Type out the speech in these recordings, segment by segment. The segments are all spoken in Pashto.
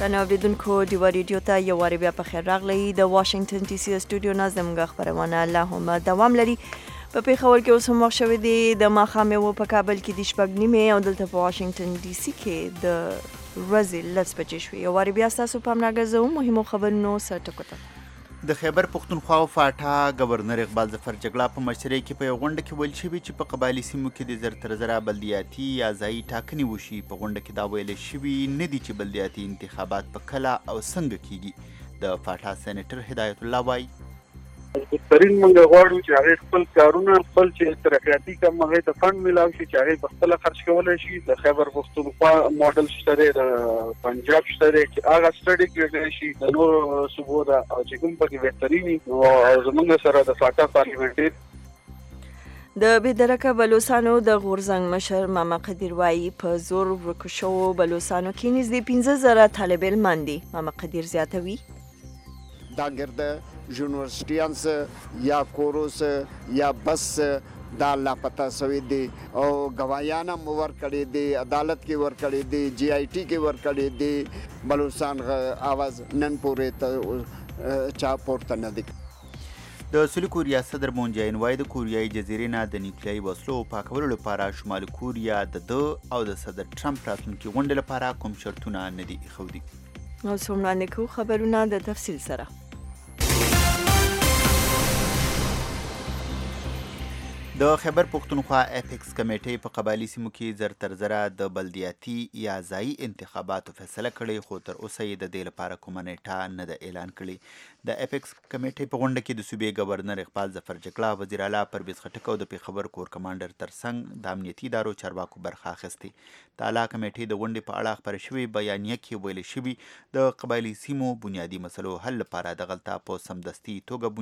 درنو اوریدونکو ډیوا ریډیو ته یو وارې بیا په خیر راغلی. د واشنگټن ډي سي سټوډیو نه زموږ خبرونه لا هم دوام لري. په پیښور کې اوس هم وخت شوی دی د ماښام یوه په کابل کې د شپږ نیمې او دلته په واشنګټن ډي سي کې د ورځې لس بجې شوې. یو وارې بیا ستاسو پام راګرځوم مهمو خبرونو سر ټکو ته. د خیبر پښتونخوا او فاټا گورنر اقبال ظفر جګړه په مشرۍ کې په یو غونډه کې ویل شوي چې په قبایلي سیمو کې د زر تر زره بلدیاتي یا ځایي ټاکنې وشي. په غونډه کې دا ویل شوي نه دي چې بلدیاتي انتخابات په کله او څنګه کیږي. د فاټا سېنیټر هدایت الله وایي بهترین موږ غواړو چې هغه خپل کارونه خپل چې ترقیاتي کم هغه ته فند ملاوي شي چې هغه په خپل خرج کولای شي. د خیبر پښتونخوا ماډل شته، د پنجاب شته چې هغه سټډي کېږي شي د نور صوبو دا او چې کوم پکې بهترینی او زمونږ سره د فاټا پارلیمنت د بېدرکه بلوڅانو د غورځنګ مشر ماما قدیر وایي په زور ورکو شوو بلوڅانو کې نږدې 15,000 طالب علمان دي. ماما قدیر زیاتوي دا ګرده یونیورسټیانس یا کورس یا بس دا لاپتا سوی دی او گواهیان هم ورکړي دي، عدالت کې ورکړي دي، جی آی ټي کې ورکړي دي. بلوچستان آواز نن پورې ته چا پورته نه دی. د سویل کوریا صدر مون جاین وایي د کوریایي جزیرې نه د نیوکلیایي وسلو پاکولو لپاره شمالي کوریا د او د صدر ټرمپ راتلونکي غونډې لپاره کوم شرطونه نه دي ایښودي. او څو وړاندې کوو خبرونه د تفصیل سره. د خیبر پښتونخوا اپیکس کمیټې په قبایلي سیمو کې زر تر زره د بلدیاتي یا ځایي انتخاباتو فیصله کړې، خو تر اوسه یې د دې لپاره کومه نیټه نه ده اعلان کړې. د اپیکس کمیټې په غونډه کې د صوبې گورنر اقبال ظفر جګړه، وزیر اعلی پرویز خټک او د پیښور کور کمانډر ترڅنګ د امنیتي ادارو چارواکو برخه اخیستې. د اعلی کمیټې د غونډې په اړه خپره شوې بیانیه کې ویل شوي د قبایلي سیمو بنیادي مسلو حل لپاره دغلته په سمدستي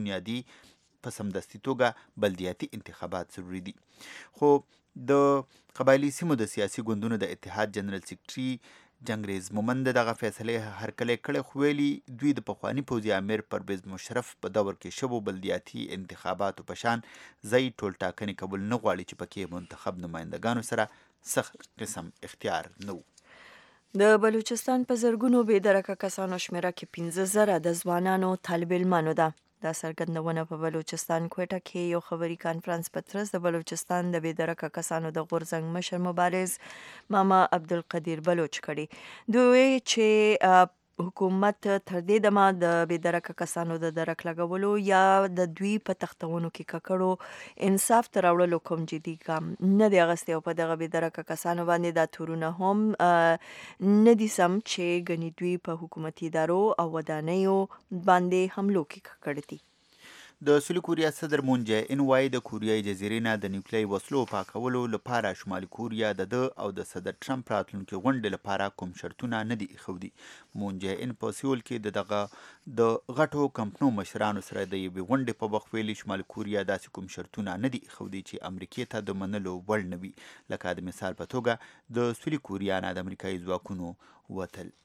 توګه بلدیاتي انتخابات ضروري دي. خو د قبایلي سیمو د سیاسي ګوندونو د اتحاد جنرال سیکرټري جنګریز مومند دغه فیصلې هرکلی کړی، خو ویلي دوی د پخواني پوځي امیر پرویز مشرف په دور کې شوو بلدیاتي انتخاباتو په شان ځایي ټولټاکنې قبول نه غواړي چې پکې منتخب نمایندګانو سره سخت قسم اختیار نه و. د بلوچستان په زرګونو بېدرکه کسانو شمیره کې 15,000 د ځوانانو طالب علمانو ده. دا څرګندونه په بلوچستان کوټه کې یو خبري کانفرنس په ترڅ د بلوچستان د بېدرکه کسانو د غورځنګ مشر مبارز ماما عبدالقدیر بلوچ کړي. دوی چې حکومت تر دې دمه د بېدرکه کسانو د درک لګولو یا د دوی په تختونو کې ککړو انصاف ته راوړلو کوم جدي ګام نه دی اخیستی او په دغه بېدرکه کسانو باندې دا تورونه هم نه دي سم چې ګنې دوی په حکومتي ادارو او ودانیو باندې حملو کې ککړ دي. د سویل کوریا صدر مون جاین وایي د کوریایي جزیرې نه د نیوکلیایي وسلو پاکولو لپاره شمالي کوریا د او د صدر ټرمپ راتلونکي غونډې لپاره کوم شرطونه نه دي ایښودي. مون جاین په سیول کې د غټو کمپنو مشرانو سره د یوې غونډې په وخت ویلي شمالي کوریا داسې کوم شرطونه نه دي ایښودي چې امریکې ته د منلو وړ نه وي، لکه د مثال په توګه د سویل کوریا نه د امریکایي ځواکونو وتل.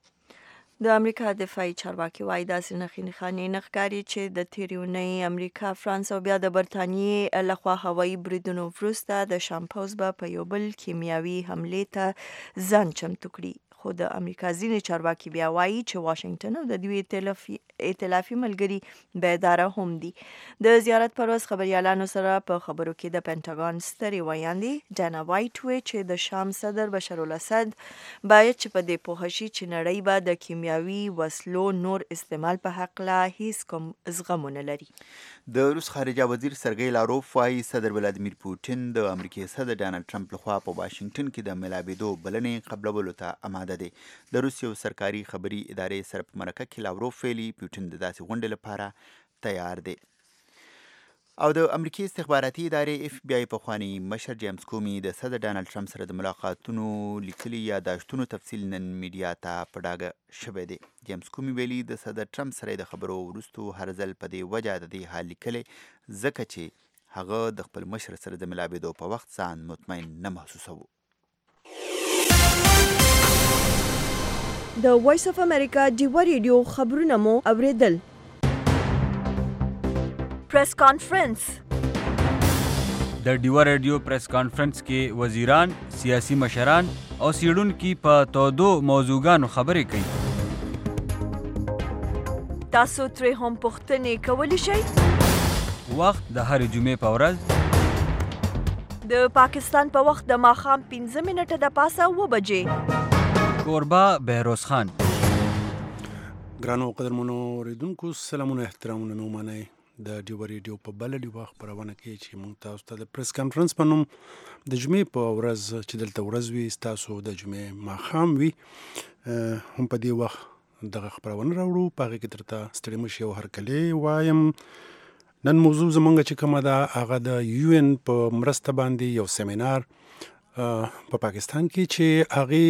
د امریکا دفاعي چارواکي وایي داسې نښې نښانې نه ښکاري چې د تېرې اونۍ امریکا، فرانس او بیا د برټانیې لخوا هوایي بریدونو وروسته د شام پوځ به په یو بل کیمیاوي حملې ته ځان چمتو کړي. خو د امریکا ځینې چارواکي بیا وایي چې واشنګټن او د دوی ائتلافي ملګري بیداره هم دي. د زیارت پر ورځ خبریالانو سره په خبرو کې د پینټاګان سترې ویاندې ډانا وایټ وی چې د شام صدر بشار الاسد باید چې په دې پوه شي چې نړۍ به د کیمیاوي وسلو نور استعمال په هکله هیڅ کوم زغم ونه لري. د روس خارجه وزیر سرګی لاروف وایي صدر ولادیمیر پوټین د امریکې صدر ډانلډ ټرمپ لخوا په واشنګټن کې د ملابېدو بلنې قبلولو ته آماده دی. د روس یو سرکاري خبري ادارې سره په مرکه کې لاوروف ویلي پوټین د داسې غونډې لپاره تیار دی. او د امریکای استخباراتي ادارې اف بی آی پخوانی مشر جیمز کومي د صدر ډانلډ ټرمپ سره د ملاقاتونو لیکلي یاداشتونو تفصیل نن میډیا ته په ډاګه شوی دی. جیمز کومي ویلي د صدر ټرمپ سره د خبرو وروستو هر ځل په دې وجه د دې حال لیکلی ځکه چې هغه د خپل مشر سره د ملابېدو په وخت ځان مطمئن نه محسوسوه. د وایس اف امریکا ډیوا ریډیو خبرونه مو اوریدل. پریس کانفرنس. د ډیوا ریډیو پریس کانفرنس کې وزیران، سیاسي مشران او څېړونکي په تودو موضوعګانو خبرې کوي. تاسو ترې هم پوښتنې کولی شئ. وخت د هرې جمعې په ورځ د پاکستان په وخت د ماښام 15 منټه د پاسه 7 بجې. کوربه بهروز خان. ګرانو قدرمنو اوریدونکو سلامونه احترامونه مې ومنئ. د ډیو ریډیو په بله ډیوه خپرونه کې چې موږ تاسو ته د پریس کانفرنس په نوم د جمعې په ورځ چې دلته ورځ وي ستاسو د جمعې ماښام وي هم په دې وخت دغه خپرونه راوړو. په هغې کې درته ستړي مه شئ او هرکلی وایم. نن موضوع زموږ چې کومه ده هغه د UN په مرسته باندې یو سیمینار په پاکستان کې چې هغې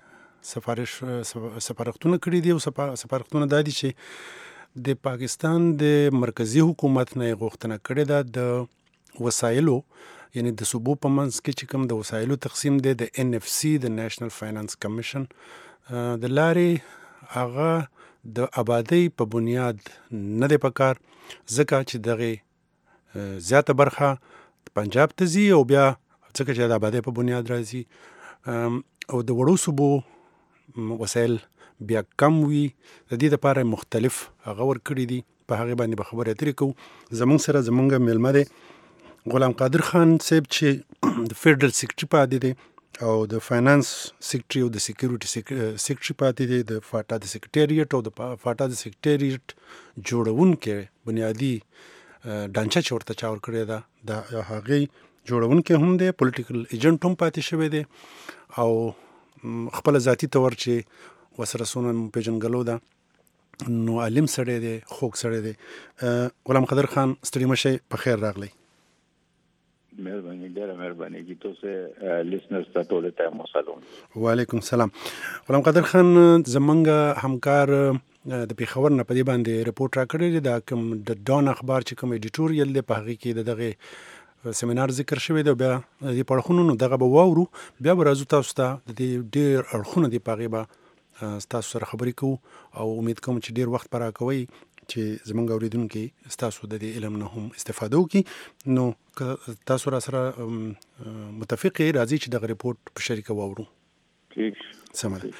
سپارښتونه کړي دي او سپارښتونه دا دي چې د پاکستان د مرکزی حکومت نه غوښتنه کړې ده د وسایلو یعنی د صوبو په منځ کې چې کوم د وسایلو تقسیم دی د NFC د نېشنل فاینانس کمیشن د لارې هغه د آبادی په بنیاد نه دی پکار ځکه چې دغه زیاته برخه پنجاب ته ځي او بیا ځکه چې د آبادی په بنیاد راځي او د وړو صوبو وسایل بیا کم وي. د دې لپاره مختلف هغه ورکړي دي په هغه باندې به خبرې اترې کوو. زموږ سره زموږ میلمه دی غلام قادر خان صاحب چې د فیډرل سیکرټري پاتې دی او د فاینانس سیکرټري او د سکیورټي سیکرټري پاتې دی د فاټا د سیکرټریټ او د فاټا د سیکرټریټ جوړونکي بنیادی ډانچه چې ورته چا ورکړې ده د هغې جوړونکی هم دی پولیټیکل ایجنټ هم پاتې شوی دی او خپل ذاتی طور چې وسره سونه پیژنګلو ده نو عالم سړی دی خوږ سړی دی. غلام قادر خان ستړي مه شئ په خیر راغلی. مهرباني ډېره مهرباني کی تاسو لیسنرز ته ټول ته مسلام. وعلیکم السلام. غلام قادر خان زمونږ همکار د پیښور نه په دې باندې رپورټ راکړی دی دا کوم د ډان اخبار چې کوم ایډیټوریل دی په هغې کې دغه سیمینار ذکر شوی دی بیا د پړخونو نو دغه به واورو بیا به راځو تاسو ته د ډېر اړخونه دي په هغې به ستاسو سره خبرې کوو او امید کوم چې ډېر وخت به راکوئ چې زموږ اوریدونکي ستاسو د دې علم نه هم استفاده وکړي. نو که تاسو را سره متفق یې راځي چې دغه رپورټ په شریکه واورو. سمه ده.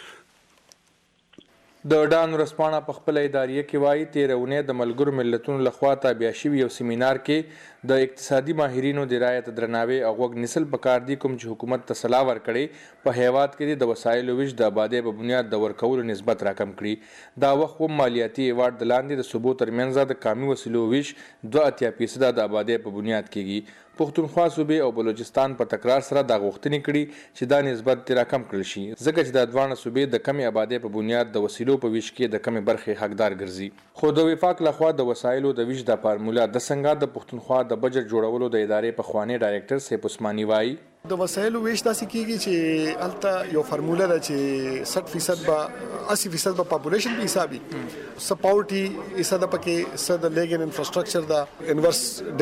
د ډان ورځپاڼه په خپل اداریه کې وایي تېره اونۍ د ملګرو ملتونو لخوا تابع شوي یو سیمینار کې د اقتصادي ماهرینو د رایې ته درناوی او غوږ نیسل پکار دي کوم چې حکومت ته سلا ورکړي په هیواد کې د وسایلو ویش د آبادۍ په بنیاد د ورکولو نسبت راکم کړي. دا وخت هم مالیاتي ایوارډ د لاندې د صوبو ترمنځ د کامي وسیلو ویش 2.8% د آبادۍ په بنیاد کېږي. پښتونخوا صوبې او بلوچستان په تکرار سره دا غوښتنې کړي چې دا نسبت راکم کړل شي ځکه چې دا دواړه صوبې د کمې آبادۍ په بنیاد د وسیلو په ویش کې د کمې برخې حقدار ګرځي. خو د وفاق لخوا د وسایلو د ویش د فارمولا د څنګه د پښتونخوا د بجټ جوړولو د ادارې په خوانی ډایریکټر سیف عثماني وایي د وسایلو ویش داسې کیږي چې الته یو فارمولا ده چې 60% به 80% به پاپولیشن په حساب وي سپورټي حساب پکې صد لیګن انفراستراکچر دا انورس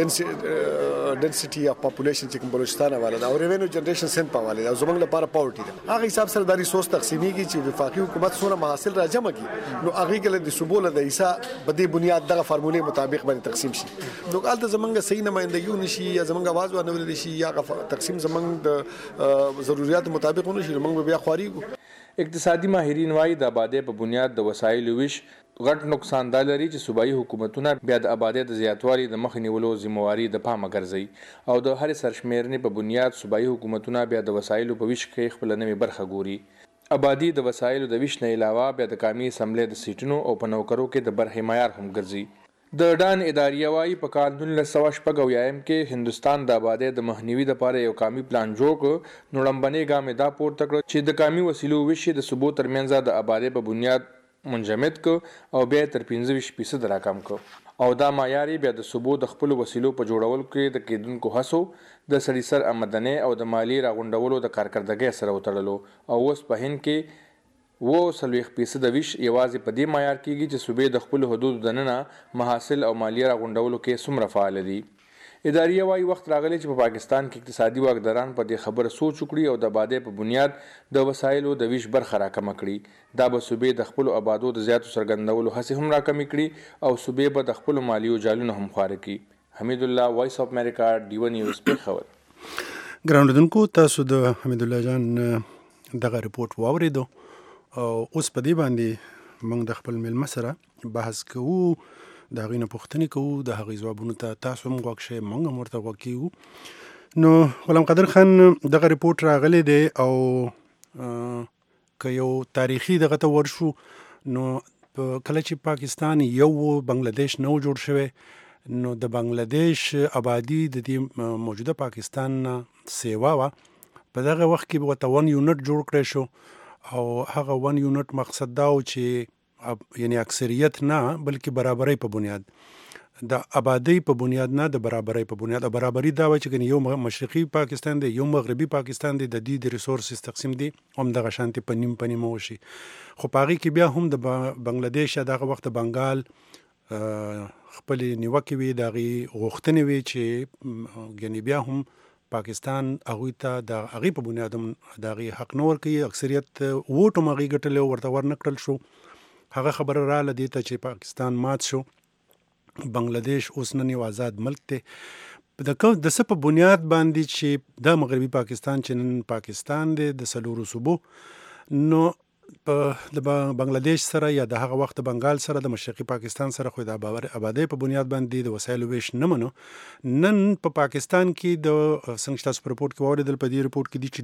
ډنسټي اف پاپولیشن چې کوم بلوچستان حواله دا او ریوینیو جنریشن سنت په حواله دا زموږ لپاره پاورټي ده هغه حساب سره د ریسورس تقسیمېږي چې وفاقي حکومت سره محاصل راجمع کړي نو هغه کې د صوبو له حساب بدی بنیاد دغه فارمولې مطابق باندې تقسیم شي نو الته زمونږ صحیح نمائندګي نشي یا زمونږ आवाज ورنول شي یا تقسیم زمونږ د ضرورت مطابق ونشي موږ بیا خوريګو. اقتصادي ماهرین وایي د آبادۍ په بنیاد د وسایلو ویش غټ نقصان دا لري چې صوبایي حکومتونه بیا د آبادۍ د زیاتوالي د مخ نیولو ذمہواري د پامه ګرځي او د هر سرشمیرنې په بنیاد صوبایي حکومتونه بیا د وسایلو په ویش کې خپل نوې برخه ګوري. آبادی د وسایلو د ویش نه علاوه بیا د قومي اسمبلی د سیټونو او په نوکرو کې د برخې معیار هم ګرځي. د ډان اداریه وایي په کال 1990 کې هندستان د آبادۍ د مخنیوي لپاره یو قومي پلان جوړ کړ نو لومړنی ګام دا پورته کړ چې د قومي وسیلو ویش د صوبو ترمنځ د آبادۍ په بنیاد منجمد کو او بیا تر 15% راکم کو او دا معیار بیا د صوبو د خپل وسیلو په جوړولو کې د کېدونکو هڅو د سړي سر آمدنۍ او د مالی راغونډولو د کارکردګۍ سره وتړلو او اوس په هند کې 40% ویش یوازې په دې معیار کېږي چې صوبې د خپل حدود دننه محاصل او مالی راغونډولو کې څومره فعال دي. اداریه وايي وخت راغلی چې په پاکستان کې اقتصادي واکداران په دې خبره سوچ وکړي او د آبادۍ په بنیاد د وسایلو د ویش برخه راکمه کړي. دا به صوبې د خپل آبادو د زیاتو څرګندولو هڅې هم راکمې کړي او صوبې به د خپل مالیو جالونه هم خواره کړي. حمید الله وایس اف امریکا ډیو نیوز پیښور. ګراوندونکو تاسو د حمید الله جان دغه رپورټ واوریدو او اوس په دې باندې موږ د خپل ملمه سره بحث کوو، د هغې نه پوښتنې کوو، د هغې ځوابونو ته تاسو هم غوږ شئ، موږ هم ورته غوږ کیږو. نو غلام قادر خان دغه ریپورټ راغلی دی او که یو تاریخي دغه ته ورشو نو کله چې پاکستان یو بنگلاديش نو جوړ شوی نو د بنگلاديش آبادی د دې موجوده پاکستان نه سیوا وه. په دغه وخت کې ورته 1 یونټ جوړ کړی شو او هغه 1 یونټ مقصد دا و چې یعنی اکثریت نه بلکې برابرۍ په بنیاد، د آبادی په بنیاد نه د برابرۍ په بنیاد. او برابري دا وای چې یو مشرقي پاکستان دی یو مغربي پاکستان دی، د دې د ریسورسز تقسیم دی هم دغه شانتي په نیم وشي. خو په هغې کې بیا هم د بنگلاديش یا دغه وخت د بنګال خپلې نیوکې وي، د هغې غوښتنې وي چې یعنې بیا هم پاکستان هغوی ته د هغې په بنیاد هم د هغې حق نه ورکوي. اکثریت ووټ هم هغې ګټلی ورته ورنه کړل شو. هغه خبره راله دې ته چې پاکستان مات شو، بنگلاديش اوس نن یو آزاد ملک دی. د څه په بنیاد باندې چې دا مغربي پاکستان چې نن پاکستان دی د 4 صوبو، نو د بنگلاديش سره یا د هغه وخت بنګال سره د مشرقي پاکستان سره خو د آبادۍ په بنیاد باندې د وسایلو ویش نه منو. نن په پاکستان کې د څنګه تاسو په رپورټ کې واوریدل، په دې رپورټ کې دي چې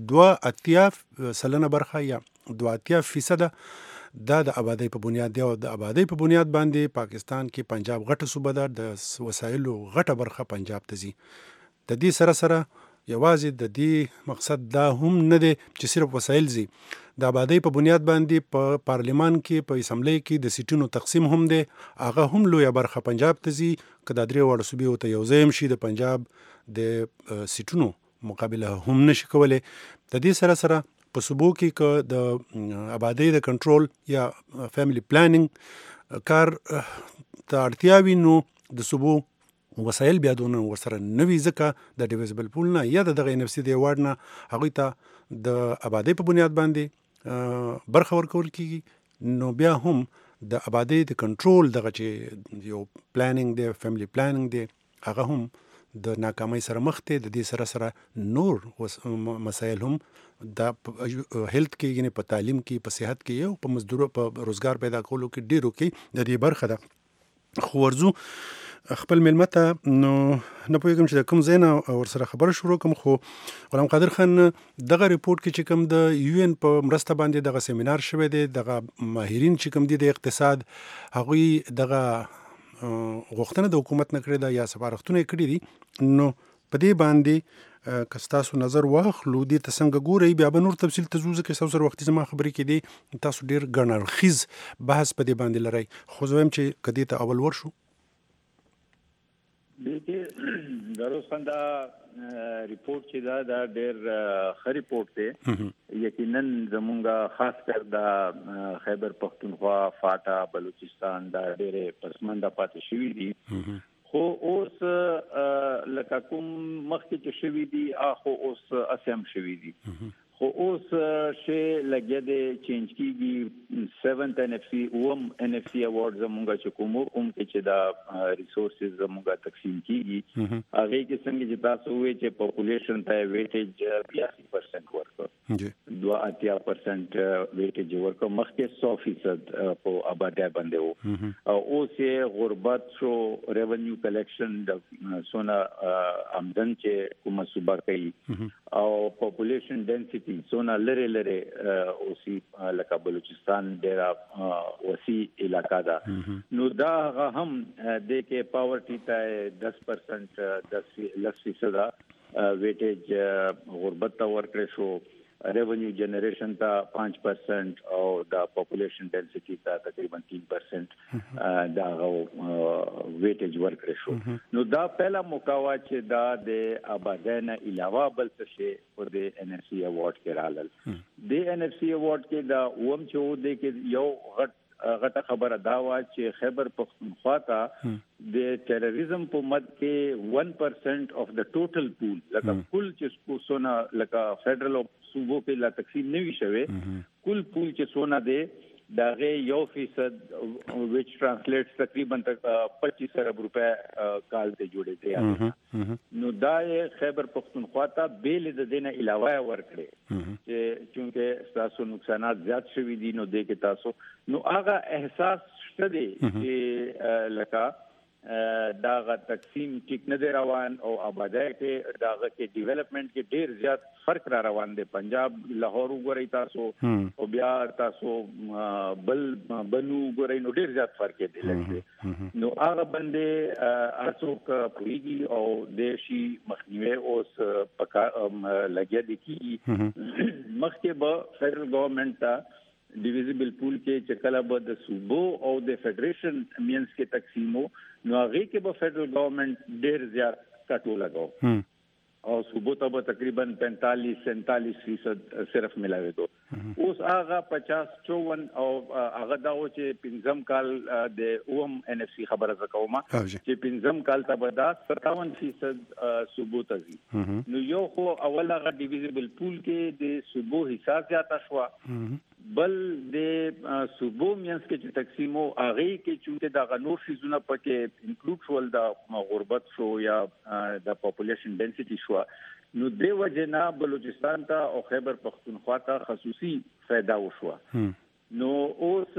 82% برخه یا 82% دا د آبادۍ په بنیاد دی. او د آبادۍ په بنیاد باندې پاکستان کې پنجاب غټه صوبه ده، د وسایلو غټه برخه پنجاب ته ځي. د دې سره سره یوازې د دې مقصد دا هم نه دی چې صرف وسایل ځي، د آبادۍ په بنیاد باندې په پارلیمان کې په اسمبلی کې د سیټونو تقسیم هم دی، هغه هم لویه برخه پنجاب ته ځي. که دا 3 واړه صوبې ورته یو ځای هم شي، د پنجاب د سیټونو مقابله هم نشي کولی. د دې سره سره په صوبو کې که د آبادۍ د کنټرول یا فیملی پلانینګ کار ته اړتیا وي نو د صوبو وسایل بیا دونه ورسره نه وي، ځکه د ډیویزبل پول نه یا دغه NFC د ایوارډ نه هغوی ته د آبادۍ په بنیاد باندې برخه ورکول کېږي. نو بیا هم د آبادۍ د کنټرول دغه چې یو پلانینګ دی، فیملی پلانینګ دی، هغه هم د ناکامۍ سره مخ دی. د دې سره سره نور مسایل هم د هیلث کې، یعنې په تعلیم کې، په صحت کې، یو په مزدورو په روزګار پیدا کولو کې ډیرو کې د دې برخه ده. خو ورځو خپل ملمه ته، نو نه پوهېږم چې د کوم ځای نه ورسره خبره شروع کړم. خو غلام قادر خان دغه ریپورټ کې چې کوم د UN په مرسته باندې دغه سیمینار شوی دی، دغه ماهرین چې کوم دي د اقتصاد، هغوی دغه غوښتنه د حکومت نه کړې ده یا سپارښتونه یې کړي دي. نو په دې باندې که ستاسو نظر واخلو، دې ته څنګه ګورئ؟ بیا به نور تفصیل ته ځو، ځکه ستاسو سره وختي زما خبرې کې دي، تاسو ډېر ګڼ اړخیز بحث په دې باندې لرئ. خو زه وایم چې که دې ته اول ورشو. دغه دروسنده ریپورت چې دا ډېر ښه ریپورت دی. یقینا زمونږه خاص کر د خیبر پختونخوا، فاټا، بلوچستان دا ډېرې پسمانده پاتې شوي دي. خو اوس لکه کوم مخکې چې شوي دي خو اوس اسیم شوي دي. خو اوس شی لګیا دی چینج کیږي. 7th NFC NFC اوارډ زمونږه چې کوم کې چې دا ریسورسز زمونږه تقسیم کیږي، هغه کې څنګه چې تاسو وایي چې پاپولیشن ته ویټیج 82% ورکړ، 82% ویټیج ورکړ، مخکې 100% په آبادی باندې وو. او اوس یې غربت شو، ریونیو کلیکشن د سونا آمدن چې کومه صوبه کوي، او پاپولیشن ډنسټي سونا لره اوسې لکه بلوچستان ډېر وسیع علاقہ ده. نو دا هم د کې پاورټي ته 10% 10% ویټیج غربت ته ورکړې شو، ریونیو جنریشن ته 5% او دا پاپولیشن ډنسټي ته تقریبا 3% دا ویټیج ورکړې شو. نو دا پہلا موقع چې دا د آبادۍ نه علاوه بل څه شي په د NFC اوارډ کې رالل. د NFC اوارډ کې دا چې و دی کې یو غټه خبره دا وا چې خیبر پختونخوا ته د ټیرریزم په مد کې 1% of the total pool لکه کل چې سونا لکه فیډرل صوبو کې لا تقسیم نه وي شوی، کل پول چې سونا دی دا غي 1% which translates تقریبا 25 ارب روپے کال ته جوړې دي. نو دا خیبر پختونخوا ته بیل د دینه علاوه ورکړي چې چونکه تاسو نقصانات زیات شوي دي نو دې کې تاسو نو هغه احساس شته دي چې لکه داغه تقسیم ټیک نه دی روان او آبادی کې داغه کې ډیولپمنٹ کې ډیر زیات فرق را روان دی. پنجاب لاهور وګورئ تاسو او بیا تاسو بل بنو وګورئ نو ډیر زیات فرق دی لکه نو هغه باندې ارڅوک پوریږي او دیشي مخنیوي اوس پکا لګیا دي کی مخکې به فدرل ګورنمنت ته ډیویزبل پول کې چې کله به د صوبو او د فدریشن مینس کې تقسیمو نو هغه کې به فدرل ګورنمنت ډیر زیات کټو لګاو او صوبو ته به تقریبا 45-47% صرف ملاوي دو. اوس هغه 50-54 او هغه داو چې پنځم کال د اوم ان اف سی خبره زکوما چې پنځم کال ته به دا 57% صوبو ته ځي. نو یو خو اول هغه ډیویزبل پول کې د صوبو حساب زیاته شو بل د صوبو مینس کې چې تقسیمو هغه کې چې د غنور فیزونه پکې انکلود شول د غربت شو یا د پاپولیشن ډنسټي شو نو د وجنا بلوچستان ته او خیبر پختونخوا ته خصوصي फायदा وشو. نو اوس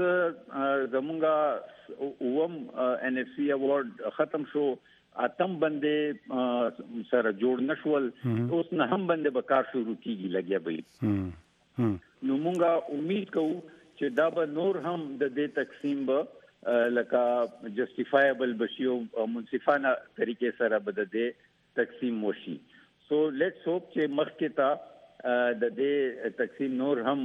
زمونږه اوم ان اف سی اوارد ختم شو اتم باندې سره جوړ نشول اوس نه هم باندې به کار شروع کیږي لګیا به نو مونږه امید کوو چې دا به نور هم د دې تقسیم به لکه جسټیفایبل بشي او منصفانه طریقې سره به د دې تقسیم وشي. سو لیټس ہوپ چې مخکې ته د دې تقسیم نور هم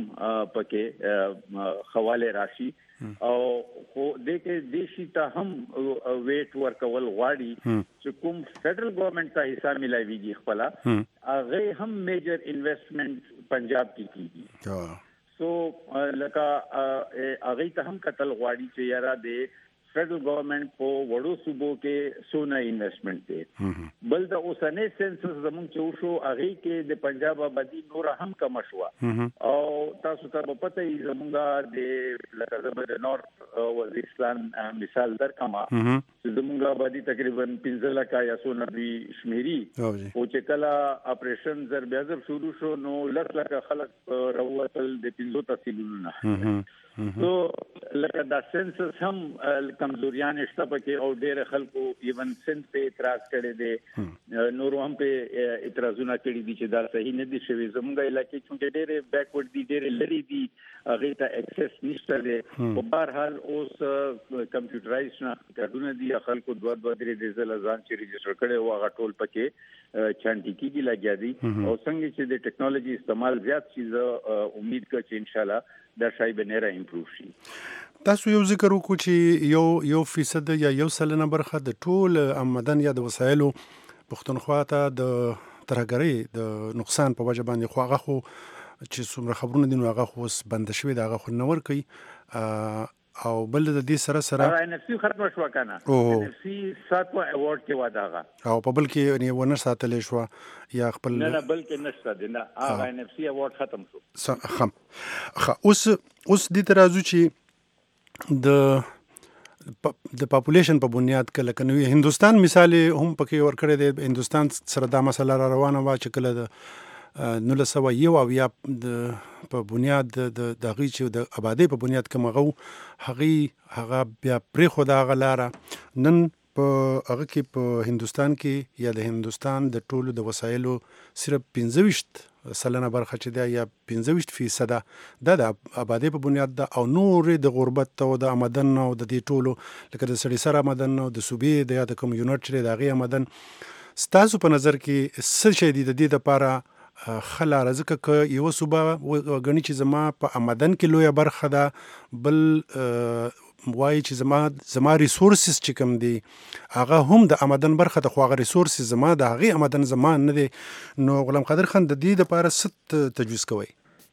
پکې حواله راشي او خو د کې دیشي ته هم ویټ ورکول غواړي چې کوم فدرل ګورنمنت ته حصہ ملایويږي خپل هغه هم میجر انویسټمنٹ پنجاب کې کیږي. سو لکه هغه ته هم قتل غواړي چې یاره د فدرل ګورنمنت په وړو صوبو کې سونه انویسټمنٹ دی. بل د اوسنۍ سنسس زموږ چې شو هغه کې د پنجاب آبادی نور هم کم شو او تاسو ته پته یې زموږ د لکه زموږ د نورث وزیرستان مثال درکما چې زموږ آبادی تقریبا 15 لک یا سونه دی شمیري او چې کله اپریشن ضرب شروع شو نو لک خلک راوتل د 15 تحصیلونو نو لکه دا سنسس هم کمزوریان شته پکې او ډېر خلکو ایون سنت په اعتراض کړي دي نور هم په اعتراضونه کړي دي چې دا صحیح نه دي شوی. زموږ علاقې چې ډېر بیکورډ دي ډېر لري دي هغه ته اکسس نشته دي په بهر حال اوس کمپیوټرایز نه کډونه دي خلکو دوه درې د ځلزان چې ريجستره کړي او هغه ټول پکې چانټي کیږي لګیا دي او څنګه چې د ټیکنالوژي استعمال زیات شي امید کوم چې ان شاء الله دا شای بنره امپروف شي. تاسو یو ذکر وکړو چې یو فیصد یا یو سلنه برخه د ټول آمدن یا د وسایلو پښتونخوا ته د ترهګرۍ د نقصان په وجه باندې خو هغه خو چې څومره خبرونه دي نو هغه خو بند شوي د هغه خو نه ورکوي او بل د دې سره ان اف سی ختم شو کنه ان اف سی ساتو ایوارډ کې وداغه او په بل کې یعنی ونه ساتلې شو یا خپل نه بل کې نشته دي نه هغه ان اف سی ایوارډ ختم شو. اوس دې ترازو چې د پاپولیشن په بنیاد کله کنوي هندستان مثال هم پکې ور کړی دی. هندستان سره دا مسله را روانه وا چې کله د 1901 او یا په بنیاد د هغې چې د آبادۍ په بنیاد کې هغه بیا پرېښوده هغه لاره نن په هغه کې په هندوستان کې یا د هندوستان د ټولو د وسایلو صرف 25 سلنه برخه چې ده یا 25% دا د آبادۍ په بنیاد ده او نورې د غربت او د آمدن او د دې ټولو لکه د سړي سر آمدن او د صوبې د یا د کوم یونټ چې د هغې آمدن ستاسو په نظر کې څه شی دي د دې دپاره خلا رزکه که یو صوبه غني چې زما په آمدن کې لویه برخه ده بل وایي چې زما ریسورسز چې کوم دي هغه هم د آمدن برخه د خو هغه ریسورسز زما د هغې آمدن زما نه دی نو غلام قادر خان د دې دپاره څه تجویز کوئ؟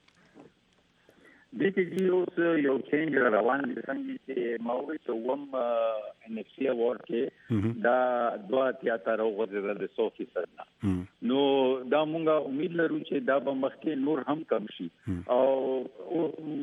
دې کې اوس یو چینج روان دي څنګه چې ما وایي چې وم ان اف سی ایوارډ کې دا 2.3 وغورځېدل د 100% نه نو دا مونږه امید لرو چې دا به مخکې نور هم کم شي او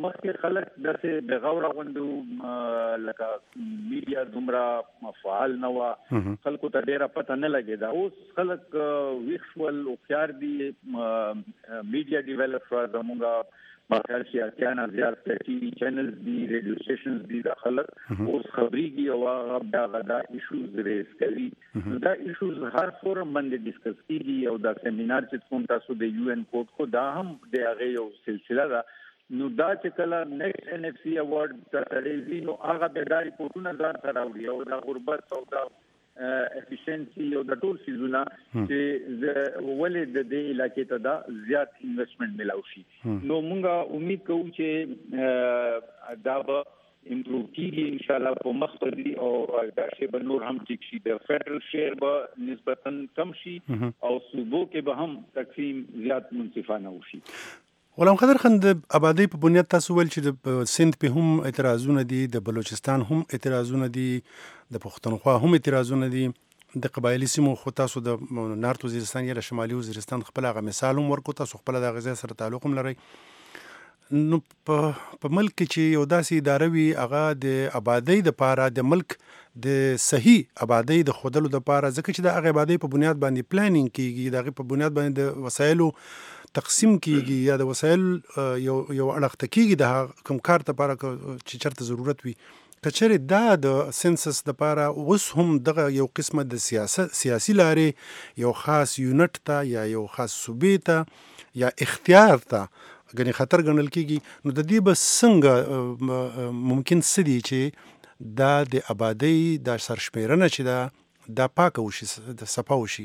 مخکې خلک داسې بغور غوندو لکه میډیا دومره فعال نه و، خلکو ته ډیره پته نه لګېده. اوس خلک ویښ شول، هوښیار دي، میډیا ډیولپ شوه زموږ مخکې چې اتیانه زیات ټي وي چینلز دي، ریډیو سټیشنز دي، د خلک اوس خبرېږي او هغه دا ایشوز ریز کوي. دا ایشوز هر فورم باندې ډسکس کیږي او دا سیمینار چې کوم تاسو د یو ان کوډ کو دا هم د هغه یو سلسله ده. نو دا چې کله نیکسټ NFC ایوارډ ته تړي نو هغه به دا ریپورټونه ځان سره راوړي او دا غربت او دا افیشنسي او د ټول سيزونه چې ولې د دې علاقې ته دا زیات انویسټمنټ ملاوي شي. نو موږ امید کوو چې دا به امپروو کیږي ان شاء الله په مخکې او دا شی به نور هم ټیک شي. د فدرل شیر به نسبتا کم شي او صوبو کې به هم تقسیم زیات منصفانه وشي. غلام قادر خان، د آبادی په بنیاد تاسو ویل چې د سند په هم اعتراضونه دي، د بلوچستان هم اعتراضونه دي، د پښتونخوا هم اعتراضونه دي، د قبایلی سیمو خو تاسو د نارت وزیرستان یا شمالي وزیرستان خپل هغه مثال هم ورکو، تاسو خپل د غزا سره تعلق هم لرئ. نو په ملک کې چې یو داسې اداره وي هغه د آبادی د پاره د ملک د صحیح آبادی د خودلو د پاره، ځکه چې د هغه آبادی په بنیاد باندې پلانینګ کیږي، د هغه په بنیاد باندې د وسایلو تقسیم کیږي یا د وسایل یو اړخته کیږي د کوم کار لپاره چې چرته ضرورت وي. کچره دا د سنسس لپاره اوس هم دغه یو قسمه د سیاسي لارې یو خاص یونټ ته یا یو خاص صوبې ته یا اختیار ته غني خطر ګڼل کیږي. نو د دې به څنګه ممکن سدي چې دا د آبادی د سرشمیرنه چې دا پاک وشي، د صفا وشي.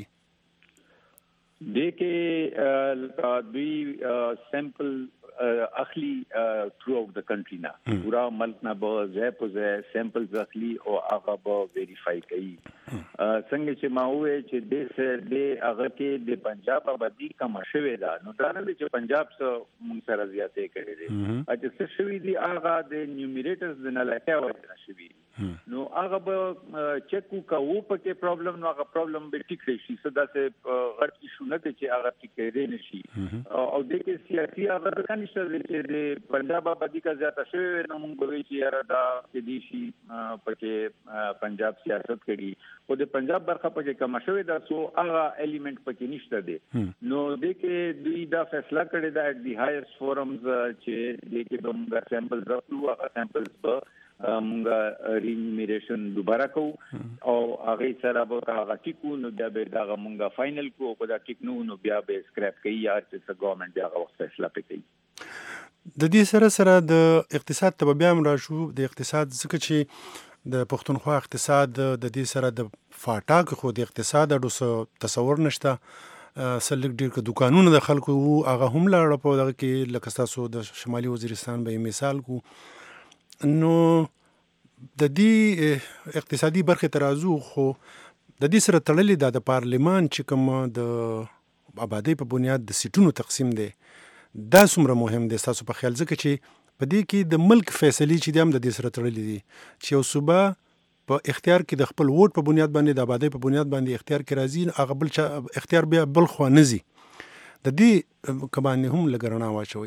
دیکھے دوی سیمپل اخلی تھرو آؤٹ دا کنٹری نا پورا ملک نا به ځای په ځای سیمپلز اخلي او هغه به ویریفای کوي. څنګه چې ما وې چې د هغه کې د پنجاب آبادی کم شوې ده، نو دا نه چې پنجاب څخه موږ سره زیاتې کړې دي، چې څه شوي دي هغه د نیومریټرز د نه لکه وجه شوي. نو هغه به چیک کوو پکې پرابلم، نو هغه پرابلم به ټیک شي. صدا سے غټ ایشو نه چې هغه ټیک کېدې نشي. او د کې سیاسي هغه د کنيشته چې د پنجاب آبادی کا زیاته شوی نو موږ به چې یاره دا کې دي شي پکې پنجاب سیاست کړي او د پنجاب برخه پکې کم شوی دا سو هغه الیمنٹ پکې نشته دي. نو د کې دوی دا فیصله کړی دا د هایست فورمز چې د کې دومره سیمپل راټولو، هغه سیمپلز په مونږه رینیمیریشن دوباره کو او هغه سره به هغه ټیکو نو بیا به دا مونږه فائنل کو او دا ټیک نو بیا به سکرپ کوي یا چې ګورنمنت بیا هغه فیصله کوي. د دې سره د اقتصاد ته بیا هم راشو. د اقتصاد ځکه چې د پښتونخوا اقتصاد د دې سره د فاټاک خو د اقتصاد اډو تصور نشته. سلک ډیر که دکانونه د خلکو هغه هم لاړه په دغه کې لکه تاسو د شمالي وزیرستان به مثال کو. نو د دې اقتصادي برخه ترازو خو د دې سره تړلې ده د پارلیمان چې کوم د آبادی په بنیاد د سیټونو تقسیم دی، دا څومره مهم دی تاسو په خیال؟ ځکه چې په دې کې د ملک فیصلې چې هم د دې سره تړلې دي چې یو صوبه په اختیار کې د خپل ووټ په بنیاد باندې د آبادی په بنیاد باندې اختیار کې راځي، هغه بل اختیار بیا بل خوا نه ځي. د دې کبانې هم لګرنا واچوي.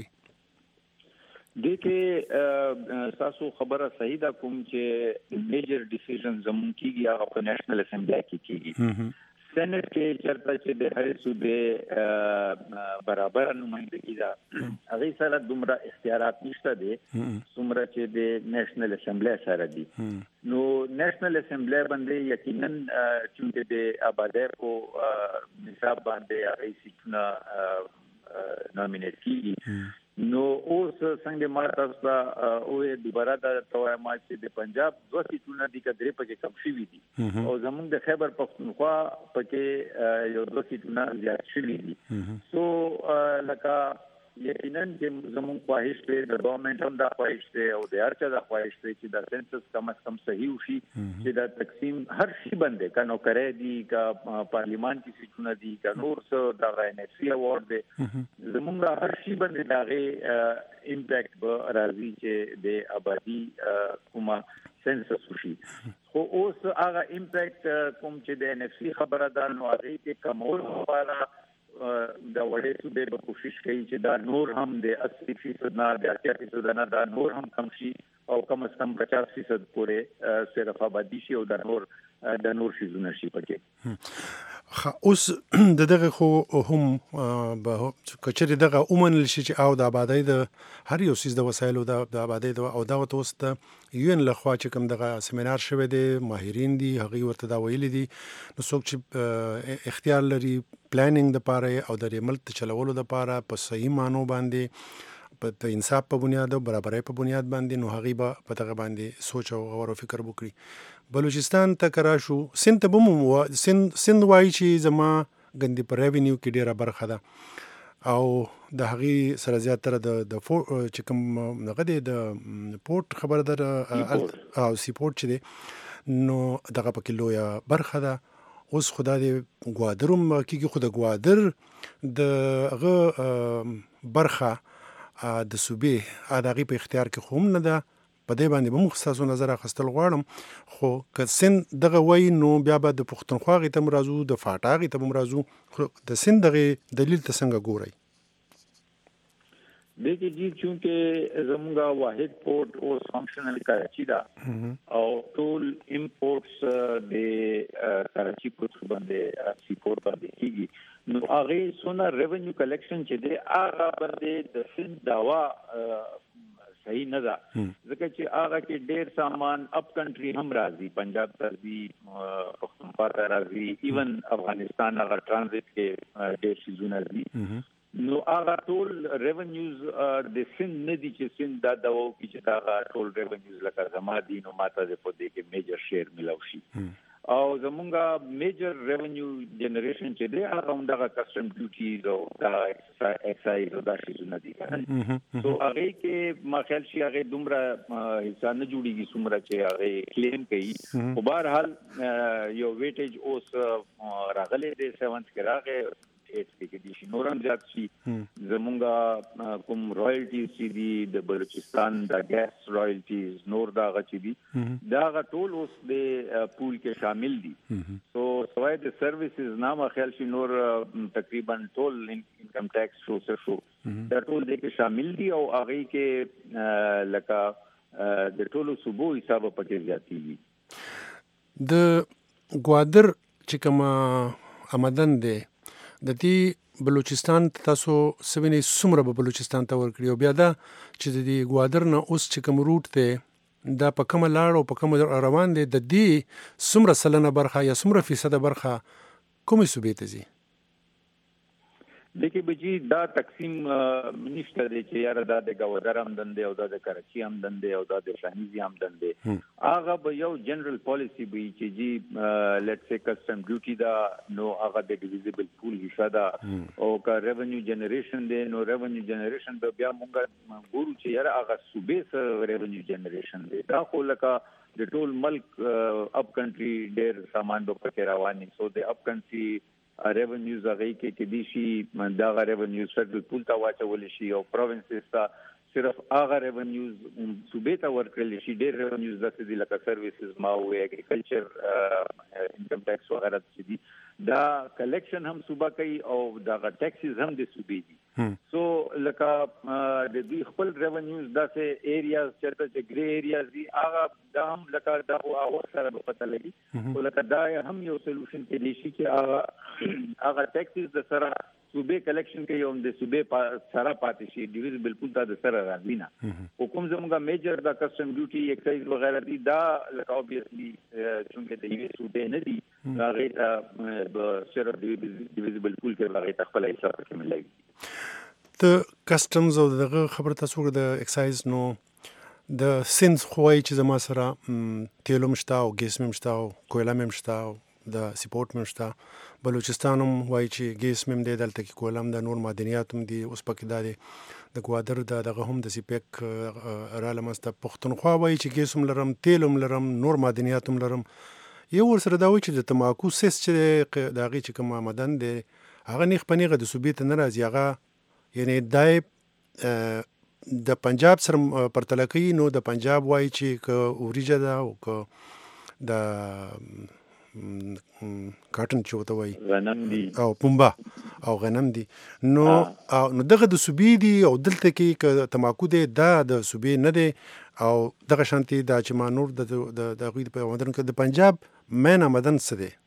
دیکھیں تاسو خبره صحیح ده، کوم چې میجر ډیسیژن زمون کیږي هغه په نېشنل اسمبلی کې کیږي. سېنات کې چرته چې د هر صوبې برابر نمائندګي ده، هغه سره دومره اختیارات نشته دي څومره چې د نېشنل اسمبلی سره دي. نو نېشنل اسمبلی باندې یقینا چې د آبادی کو حساب باندې هغه سیټونه نامینیټ کیږي. نو اوس څنګه ما تاسو ته او دوباره دا توای ما چې د پنجاب دوه سیټونه دي کډري پکې کم شوي دي او زمونږ د خیبر پختونخوا پکې یو دوه سیټونه زیات شوي دي. سو لکه یقینا چې زمونږ خواهش دی، د ګورنمنت هم دا خواهش دی او د هر چا دا خواهش دی چې دا سنسس کم از کم صحیح وشي، چې دا تقسیم هر شي باندې کا نوکرۍ دي، کا پارلیمان کې سیټونه دي، کا نور څه دا NFC ایوارډ دی، زمونږ هر شي باندې دا امپیکټ به راځي چې د آبادی کومه سنسس وشي. خو اوس هغه امپیکټ کوم چې د NFC خبره ده نو هغه کې کمول لپاره د وړې صوبې به کوشش کوي چې دا نور هم د 80% نه د 80% نه دا نور هم کم شي او کم از کم 50% پورې صرف آبادی شي او د نور شیزونه شي پکې. اوس د دغه خو هم به کچري دغه اومنل شي چې او د آبادی د هر یو سیس د وسایلو د آبادی او دا اوس د UN لخوا چې کوم دغه سیمینار شوی دی ماهرین دي هغه ورته دا ویلي دي نو څوک چې اختیار لري پلانینګ د پاره او د ملک چلولو د پاره په صحیح مانو باندې په انصاف په بنیاد او برابرۍ په بنیاد باندې نو هغه به په دغه باندې سوچ او غور او فکر وکړي. بلوچستان ته کرا شو سند ته بم سند وایي چې زما ګندې پر ریونیو کې ډیره برخه ده او د هغې سره زیاتره د چې کوم دغه دی د پورټ خبره ده او سی پورټ چې دی نو دغه پکې لویه برخه ده. اوس خدا دې ګوادر هم کېږي خو د ګوادر د هغه برخه د صوبې د هغې په اختیار کې خو هم نه ده. په دې باندې به موږ ستاسو نظر اخیستل غواړم خو که سند دغه وایي نو بیا به د پښتونخوا هغې ته هم راځو د فاټا هغې ته به هم راځو خو د سند دغې دلیل ته څنګه ګورئ؟ دیکھیے جی چونکہ زمونگا واحد پورٹ اوس فنکشنل کراچی دا او ټول امپورټس د کراچی پورت باندې سی پورت باندې کیږي نو هغه سونه ریونیو کلیکشن چې دی هغه باندې د سند داوا صحیح نه ده ځکه چې هغه کې ډېر سامان اپ کنټري هم راځي پنجاب ته راځي پښتونخوا ته راځي ایون افغانستان هغه ټرانزیت کې ډېر شیزونه راځي نو هغه ټول ریونیوز د سند نه دي چې سند دا داو کې چې دا ټول ریونیوز لکه زما دي نو ماته د په دې کې میجر شیر ملاو شي او زمونږه میجر ریونیو جنریشن چې دی هغه هم دغه کسٹم ډیوټیز او دا ایکسایز او دا شیزونه دي سو هغه کې ما خیال شي هغه دومره حصہ نه جوړیږي څومره چې هغه کلیم کوي په بهر حال یو ویټیج اوس راغلی دی 7 کې راغی 8 کې دي شي نورم زیات شي زمونږه کوم رائلټیز چې دي د بلوچستان د ګیس رائلټیز نور دا غچ دي دا ټول اوس د پول کې شامل دي سو سوای د سرویسز نامه خیال شي نور تقریبا ټول انکم ټیکس شو دا ټول د کې شامل دي او هغه کې لکه د ټولو صوبو حساب پکې زیاتی دي. د ګوادر چې کوم آمدن دی د دې بلوچستان تاسو سوینې څومره به بلوچستان ته ورکړي او بیا دا چې د دې ګوادر نه اوس چې کوم روټ دی دا په کومه لاړ او په کومه روان دی د دې څومره سلنه برخه یا څومره فیصده برخه کومې صوبې ته ځي؟ دیکھیے بجی دا تقسیم نشته دی چې یاره دا د ګوادر آمدن دی او دا د کراچي آمدن دی او دا د شاهنیزي آمدن دی هغه به یو جنرال پالیسی وي چې جی لیټس سے کسٹم ډیوټي دا نو هغه د ډیویزیبل پول حصہ دا او کا ریونیو جنریشن دی نو ریونیو جنریشن به بیا مونږ ګورو چې یاره هغه صوبې سره ریونیو جنریشن دی دا خو لکه د ټول ملک اپ کنټري ډېر سامان به پکې رواني سو د اپ کنټري ریونیوز هغه کې دي شي دا ریونیوز فدرل پول ته واچول شي او پروینسز ته صرف هغه ریونیوز صوبې ته ورکړل شي ډېر ریونیوز داسې دي لکه سرویسز ما او اګریکلچر انکم ټیکس وغیرہ چې دي دا کلیکشن هم صوبه کوي او دا ټیکسز هم د صوبې دي سو لکه د دوی خپل ریونیوز داسې ایریاز چرته چې ګری ایریاز دي هغه دا هم لکه دا او سره په پته لګي او لکه دا هم یو سولوشن کې دي چې هغه ټیکسز د سره صوبې کلیکشن کوي او د صوبې سره پاتې شي ډیویزبل پول ته د سره راځي نه حکومت زموږه میجر دا کسٹم ډیوټي ایکسایز وغیرہ دي دا لکه اوبویسلی چې د یوې صوبې نه دي هغه د سره ډیویزبل پول کې هغه خپل حساب کې ملایي د کسټمز او دغه خبره تاسو د ایکسایز نو د سند خوای چې زما سره تیلو مشتا او ګیس مشتا او کویلا مشتا او د سپورت مشتا بلوچستان هم وایي چې ګیس مم دی دلته کې کویلا هم د نور معدنیات هم دي اوس پکې دا د ګوادر دغه هم د سیپیک را لمسته پښتونخوا وایي چې ګیس هم لرم تیل هم لرم نور معدنیات هم لرم یو ورسره دا وایي چې د تماکو سیس چې د هغې چې کوم آمدن دی هغه نیغ په نیغه د صوبې ته نه راځي هغه یعنی دای د پنجاب سره پرتله کوي نو د پنجاب وایي چې که اوریجه ده او که د کاټن چې وته وایي غنم دي او پنبه او غنم دي نو دغه د صوبې دي او دلته کې که تماکو دی دا د صوبې نه دی او دغه شانتي دا چې ما نور د هغوی په آمدن کې د پنجاب مین آمدن څه دی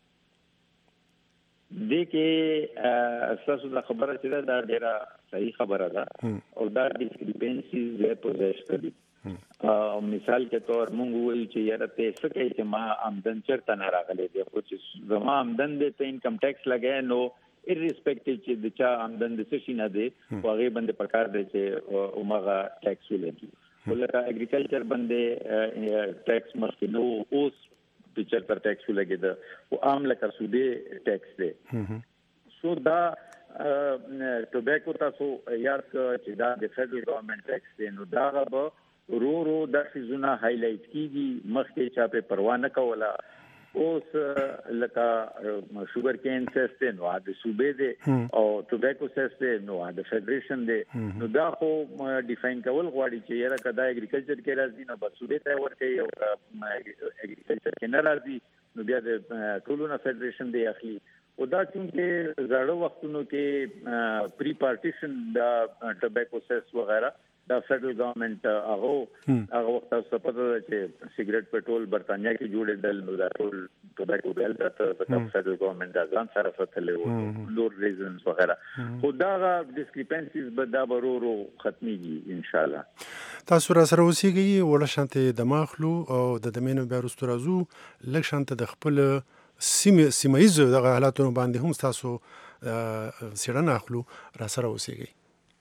دې کې اساسو د خبره چې دا ډیره صحیح خبره ده او دا ډیسکریپنسیز له پوزیشن دي او مثال کے طور مونږ وایو چې یاره ته څه کوي چې ما آمدن چرته نه راغلی دی خو چې زما آمدن دی ته انکم ټیکس لګای نو irrespective چې د چا آمدن د څه شي نه دی هغه باندې پکار دی چې اومغه ټیکس ولګي ولکه اګریکلچر باندې ټیکس مخکې نو اوس د چرته ټیکس ولګي دا او عام لکه سودی ټیکس دی سو دا ټوبیکو تاسو یاد چې دا د فدرل ګورنمنت ټیکس دی نو دا به رو د فزونه هایلایټ کیږي مخکې چا په پروا نه کوله اوس لکه شوګر کین سیستم نو د صوبې دی او ټوبیکو سیستم نو د فدریشن دی نو دا خو ډیفاین کول غواړي چې یاره کدا اګریکلچر کې راځي نو بس صوبې ته ورکړي او اګریکلچر کې نه راځي نو بیا د ټولو نه فدریشن دی اخلي او دا چې زړو وختونو کې پری پارټیشن دا ټوبیکو سیس وغیرہ دا فدرل ګورنمنت هغه وخت تاسو پته ده چې سیګریټ پټرول برتانیا کې جوړېدل نو دا ټول ټوبیکو بیل دا فدرل ګورنمنت دا ځان سره فتلې وو لور ریزنز وغیرہ خو دا ډیسکریپنسیز به دا ورو ختميږي ان شاء الله تاسو را سره اوسېږئ وړه شانته دماغلو او د دمینو بیا وروسته راځو لږ شانته د خپل سیمه ییز دغه حالاتونو باندې هم تاسو څېړنه اخلو را سره اوسېږئ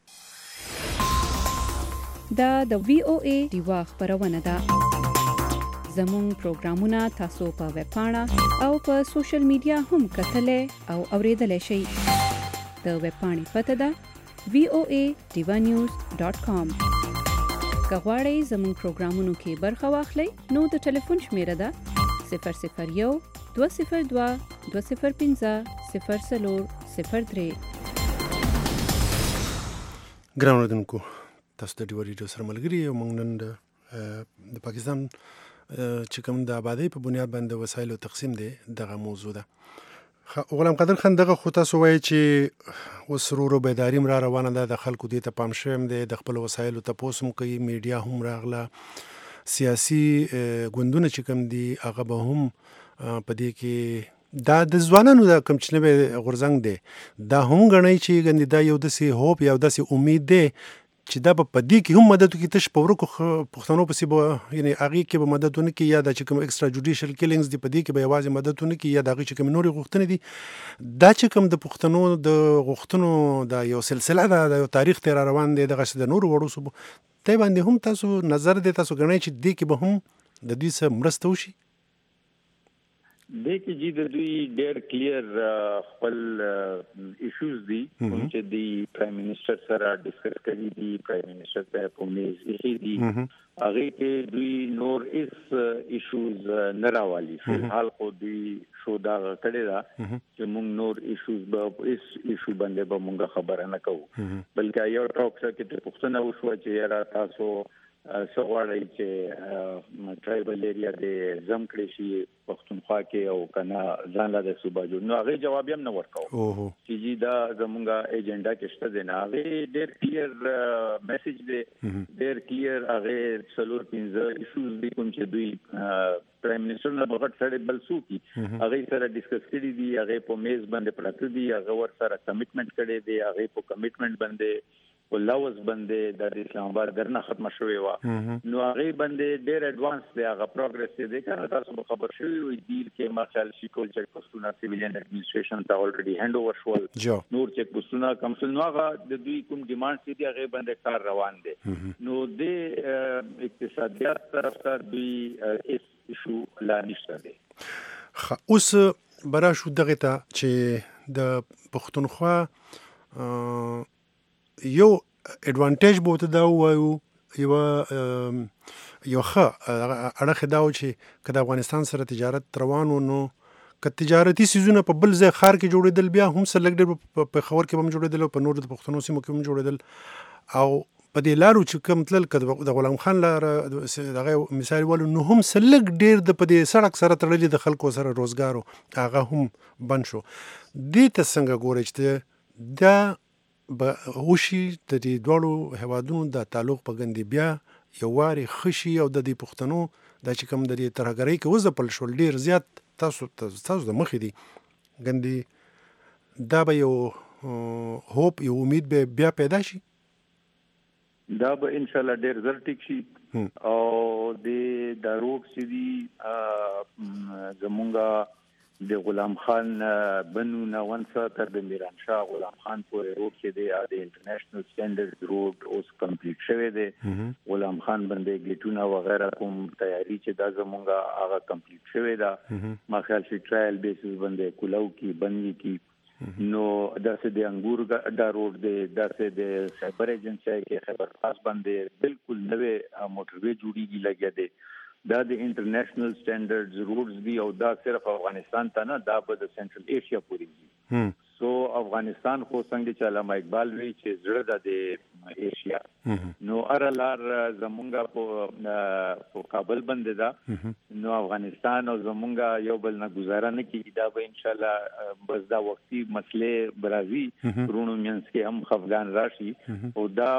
دا د وی او ای دیوا خبرونه ده زموږ پروګرامونه تاسو په ویب پاڼه او په سوشل میډیا هم کتلې او اوریدلای شئ د ویب پاڼې پته ده voanews.com کغواړئ زموږ پروګرامونو کې برخه واخلئ نو د ټلیفون شمیره ده 001 202 205 0403 ګران اوریدونکو تاسو د ډیو ریډیو سره ملګري یو موږ نن د پاکستان چې کوم د آبادی په بنیاد باندې وسایلو تقسیم دی دغه موضوع ده غلام قادر خان دغه خو تاسو وایي چې اوس ورو بیداری را روانه ده د خلکو دې ته پام شوی دی د خپل وسایلو تپوس هم کوي میډیا هم راغله سیاسي ګوندونه چې کوم دي هغه به هم په دې کې دا د ځوانانو د کم چې نه غورځنګ دی دا هم ګڼي چې ګندې دا یو داسې هوپ یو داسې امید دی چې دا په دې کې هم مدد وکړي تش په ورکو پښتنو پسې به یعنی هغې کې به مدد ونه کړي یا دا چې کوم ایکسټرا جوډیشل کیلینګز دي په دې کې به یوازې مدد ونه کړي یا د هغې چې کوم نورې غوښتنې دي دا چې کوم د پښتنو د غوښتنو دا یو سلسله ده د یو تاریخ ته را روان دی دغسې د نورو وړو صوبو دی باندې هم تاسو نظر دی تاسو ګڼئ چې دې کې به هم د دوی څه مرسته وشي دې کې چې د دوی ډېر کلیر خپل ایشوز دي چې د پرایم منسٹر سره ډیسکس کړي دي پرایم منسٹر ته په میز کې دي هغه کې دوی نور اس ایشوز نه راوالي فلحال خو دوی شو دا کړي دا چې موږ نور ایشوز به اس ایشو باندې به موږ خبره نه کوو بلکې یو ټاک سره کې پښتنه وشو چې یاره تاسو سوالای چې ټرایبل ایریا د زم کړی شي پښتونخوا کې او کنه ځان له صوبه جوړ نو هغه جواب هم نه ورکاو چې جی دا زمونږه ایجنډا کې شته دی نه هغه ډېر کلیر میسج دی ډېر کلیر هغه څلور 15 ایشوز دي کوم چې دوی پرایم منسٹر نه بغټ سره بل سو کی هغه سره ډیسکس کړي دي هغه په میز باندې پراته دي هغه ور سره کمټمنټ کړي دي هغه په کمټمنټ باندې ولوس باندې د اسلام آباد درنه ختم شوی و نو هغه باندې ډېر اډوانس دی هغه پروګرس دی کنه تاسو خبر شوی وي ډیل کې مارشال شیکول چک پوسټونه سیویلین اډمنستریشن ته الریډي هاند اوور شول نور چک پوسټونه کمسل نو هغه د دوی کوم ډیمانډ دي هغه باندې کار روان دي نو د اقتصادیات طرف ته دوی اس ایشو لا نشته دي اوس برا شو دغه ته چې د پښتونخوا یو اډوانټیج بوته دا وایو یو ښه اړخ دا و چې که د افغانستان سره تجارت روان و نو که تجارتي سیزونه په بل ځای ښار کې جوړېدل بیا هم څه لږ ډېر په پېښور کې به هم جوړېدل او په نورو د پښتنو سیمو کې هم جوړېدل او په دې لارو چې کوم تلل کړه د غلام خان لار دغه مثال ولو نو هم سلګ ډیر د په دې سړک سره تړلې د خلکو سره روزګارو هغه هم بند شو. دې ته څنګه ګورئ چې دا به وشي د دې دواړو هیوادونو د تعلق په ګندې بیا یو واري خشي او د دې پښتنو دا چې کوم د دې ترهګرۍ کې وځپل شول ډیر زیات تاسو د مخې دي ګندې دا به یو هوپ یو امید به بیا پیدا شي. دا به ان شاء الله ډیر زر ټیک شي او د روډ سیدي زمونږه د غلام خان بنو ناونسا تر د میران شاه غلام خان پورې روډ چې دی د انټرنیشنل سټانډرډ روډ اوس کمپلیټ شوی دی. غلام خان باندې ګیټونه وغیرہ کوم تیاری چې دا زمونږه هغه کمپلیټ شوی دا ما خیال شي ټرایل بیسس باندې کولاو کی بنوي کی نو داسې د انګور دا روډ دی داسې د خیبر ایجنسی کې خیبر پاس باندې بالکل نوې موټروي جوړیږي لګیا دی. دا د انټرنیشنل سټانډرډز روډز دی او دا صرف افغانستان ته نه دا به د سنټرل ایشیا پورې دی. سو افغانستان خو څنګه چې علامه اقبال وی چې زړه د ایشیا نو ارلار زمونږه په کابل باندې دا نو افغانستان او زمونږه یو بل نه گزاره نه کیږي. دا به ان شاء الله بس دا وختي مسلې برازي رونو مینس کې هم خفغان راشي او دا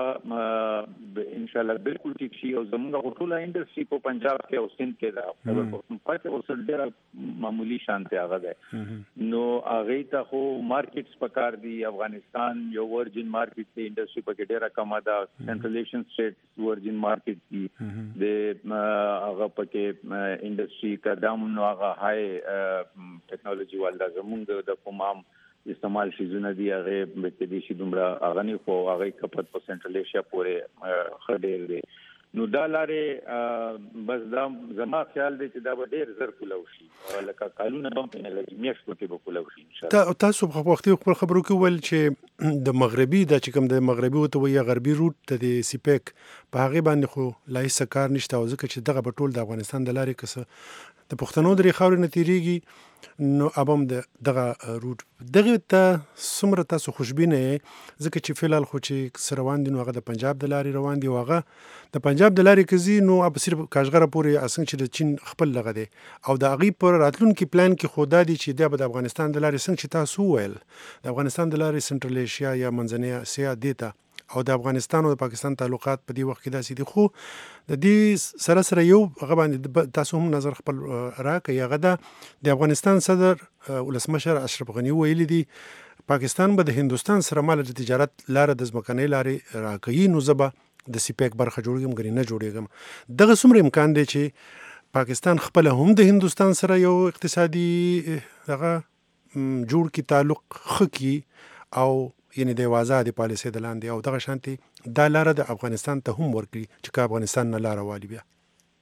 ان شاء الله بالکل ټیک شي او زمونږه ټوله انډستری په پنجاب کې او سند کې دا خبر پاتې اوس ډېر معمولی شانته هغه ده. نو هغه ته خو مارکیټس پکار دی. افغانستان یو ورجن مارکیټ دی انډستری پکې ډېر کم ده. سنټرل ایشین سټیټ ورجن مارکیټ دی د هغه پکې انډستری قدم نو هغه های ټیکنالوژي والدا زمونږ د کومام استعمال شي زونه دی هغه به دې شي دومره هغه نه خو هغه کپت په سنټرل ایشیا پورې خډیر دی. نو دا لارې بس دا زما خیال دی چې دا به ډېر زر کولو شي لکه کالونه هم نه لګي میاشتو کې به کولو شي ان شاء الله. تاسو په وختي خپل خبرو کې ول چې د مغربي د چې کوم د مغربي او ته یا غربي روټ ته د سیپیک په هغه باندې خو لایسه کار نشته او ځکه چې دغه بټول د افغانستان د لارې کسه د پښتنو درې خاورې نتیریږي نو ابم دغه روټ دغه ته څومره تاسو خوشبینه ځکه چې فلال خو چې روان دي نو هغه د پنجاب د لارې روان دي او هغه د پنجاب د لارې کزي نو اب صرف کاشغره پورې اسنګ چې د چین خپل لغه دي او د اغي پر راتلونکو پلان کې خدا دي چې د افغانستان د لارې څنګه چې تاسو ویل د افغانستان د لارې سنټرل ایشیا یا منځنۍ اسیا دیتا او د افغانستان او د پاکستان تعلقات په دې وخت کې داسې دي خو د دې سره سره یو هغه باندې تاسو هم نظر خپل راکړئ هغه د افغانستان صدر ولسمشر اشرف غنی ویلي دي پاکستان به د هندستان سره مال د تجارت لار د ځمکنۍ لارې راکړي نو زبا د سیپیک برخه جوړوم غري نه جوړېږم دغه څومره امکان دی چې پاکستان خپل هم د هندستان سره یو اقتصادي هغه جوړ کی تعلق خکی او یعنی د آزادي پالیسي د لاندې او دغه شانتي دا لار د افغانستان ته هم ورکړي چې افغانستان نه لار والی بیا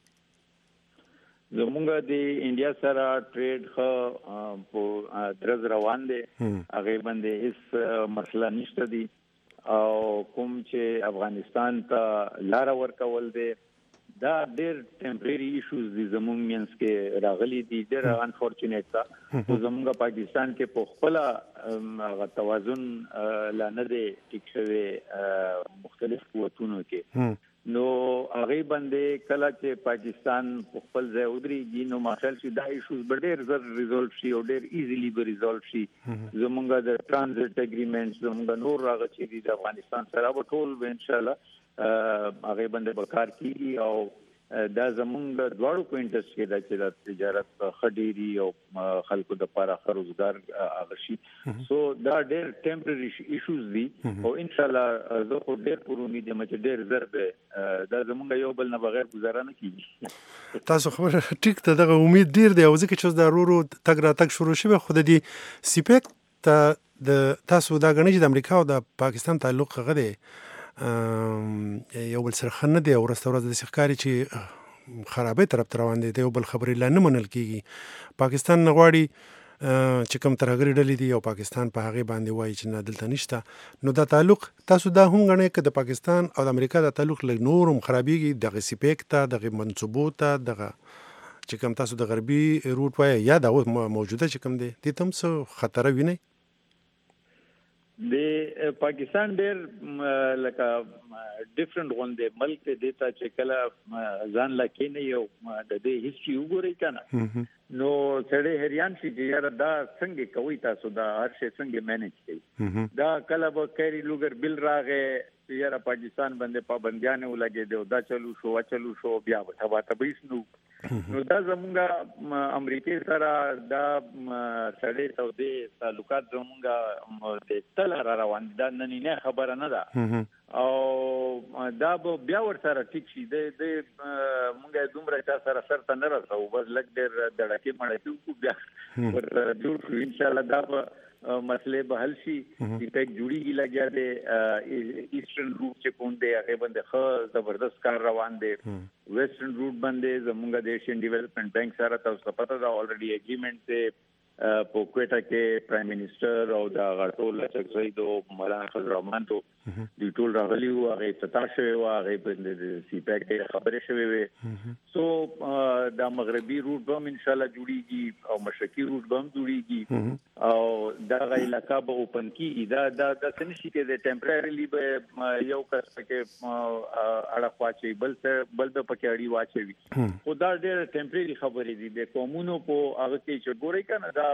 زمونږ د انډیا سره ټریډ خو په درز روان دي هغه باندې هیڅ مسله نشته دي او کوم چې افغانستان ته لار ورکول دي دا ډېر ټمپرری ایشوز دي زموږ مینس کې راغلي دي ډېر انفورچونیټ تا او زموږ پاکستان کې په خپل هغه توازن لانه دي ټیک شوی مختلف قوتونو کې نو هغه باندې کله چې پاکستان په خپل ځای ودرېږي نو ماشال شي دا ایشوز ډېر زر ریزولف شي او ډېر ایزیلی به ریزولف شي زموږ د ټرانزیت اګریمنټس زموږ نور راغلي چې د افغانستان سره به ټول ان شاء الله هغه باندې بکار کیږي او دا زمونږ دواړو په انټرست کې دا چې د تجارت خډيري او خلکو د لپاره روزګار هغه شي سو دا ډېر ټمپرری ایشوز دي او ان شاء الله زه خو ډېر پر امید یم چې ډېر ضربه دا زمونږ یو بل نه بغیر گزاره نه کیږي. تاسو خبر ټیک ته دغه امید ډېر دی او ځکه چې دا ورو تګ را تګ شروع شوی خو د دې سیپیک ته د تاسو دا غنی چې د امریکا او د پاکستان تعلق غږ دی یو بل سره خنه دی او ورځ د سخکاري چې خرابې طرف ته روان دي یو بل خبرې لا نه منل کیږي پاکستان نغواړي چې کوم ترهګری ډلې دي او پاکستان په هغه باندې وایي چې نه دلته نشته نو دا تعلق تاسو دا هم غنئ چې د پاکستان او د امریکا د تعلق له نورم خرابېږي د سیپیک ته د منصوبو ته دغه چې کوم تاسو د غربي روټ وایي یا دا موجوده چې کوم دي ته هم څه خطر ویني د پاکستان ډېر لکه ډیفرنٹ غونډه ملک دیتا چې کله ځان لکه نه یو د دې هیڅ وګوري کنه نو سړی هریان شي چې یاره دا څنګه کوي تاسو دا هر شي څنګه مینج کوي دا کله به کری لوګر بل راغې یاره پاکستان باندې پابندیاں ولګي دی دا چلو شو بیا به تبعیس نو دا زمونږه امریکای سره دا سړی سعودي تعلقات زمونږه د تل را روان دا نه خبره نه ده او دا به بیا ور سره ټیک شي د مونږه دومره چا سره سره نه راځو بس لګ ډېر دړکې مړې بیا ور جوړ شو ان شاء الله دا مسئله به حل شي چې تک جوړیږي لګیا دی ایسټرن روټ چې کوم دی هغه باندې خو زبردست کار روان دی ویسټرن روټ باندې زموږ د ایشین ډیولپمنٹ بانک سره تاسو پته دا الریډي اګریمنٹ دی په کوټا کې پرایم منسٹر او دا غټول چک سید او مولانا فضل الرحمن ته د ټول راغلی او هغه ستاشه او هغه په سی پیک کې خبرې شوې وي سو دا مغربي روټ به ان شاء الله جوړیږي او مشرقي روټ به جوړیږي او دا غي علاقہ به اوپن کیږي دا څنګه کې د ټمپرریلی به یو کس کې اړه واچي بل د پکې اړي واچي خو دا ډېر ټمپرری خبرې دي د قومونو په هغه کې چې ګوري کنه دا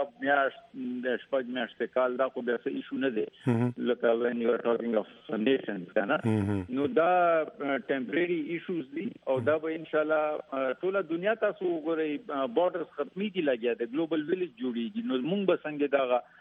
د شپږ میاشتې کال دا خو د څه ایشو نه دی لکه when you are talking of nations کنه نو دا ټمپرری ایشوز دي او دا به ان شاء الله ټول دنیا تاسو وګورئ بارډرز ختمي کی لګیا د ګلوبل ویلیج جوړیږي نو موږ به څنګه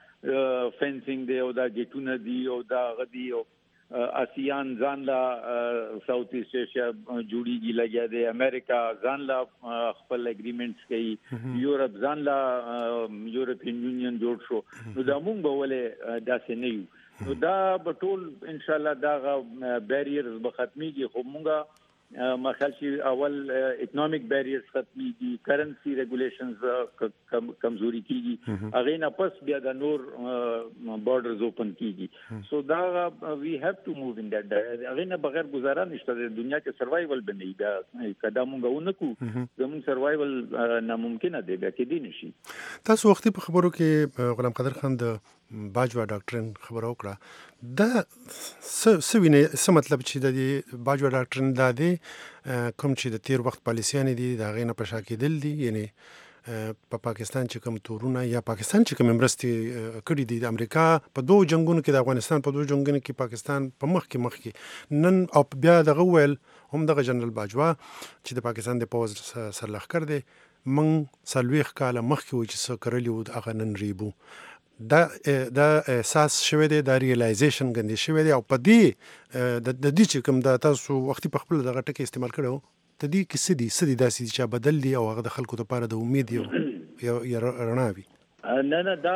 دا فینسینګ دی او دا گیټونه دي او دا غدي او آسیان ځان لا ساوث ایسٹ ایشیا جوړیږي لګیا دی امریکا ځان لا خپل اګریمنټس کوي یورپ ځان لا یورپین یونین جوړ شو نو دا موږ به ولې داسې نه یو نو دا به ټول ان شاء الله دا بیریرز به ختميږي خو موږ مخال شي اول اکونومیک بیریرز ختميږي کرنسی ریګولیشنز کمزوري کیږي اغه نه پس بیا د نور بارډرز اوپن کیږي سو دا وی هاف ټو موو ان دیٹ اغه نه بغیر گزاره نشته د دنیا کې سروایوال بنئ دا قدم غوونکو زمون سروایوال ناممکن دی بیا کې دی نشي تاسو وختي په خبرو کې غلام قادر خان د باجوا ډاکټرین خبرو وکړه دا سوینه څه مطلب چې د باجوا ډاکټرین د کوم چې د تیر وخت پالیسیانې دي دا غینه په شاکېدل دي یعنی په پاکستان چې کوم تورونه یا پاکستان چې کوم مرستې کړې دي د امریکا په دوه جنگونو کې د افغانستان په دوه جنگونو کې پاکستان په مخ کې نن او بیا دغه ویل هم دغه جنرال باجوا چې د پاکستان د پوز سرلخکر دی من سلويخ کاله مخ کې و چې څه کړلی و هغه نن ریبو دا احساس شوی دی دا ریلایزیشن غندې شوی دی او په دې د دې چې کوم د تاسو وختي په خپل دغه ټکی استعمال کړو ته دې کې سدي داسې چې بدل دی او هغه د خلکو لپاره د امید یو رڼا وي نه دا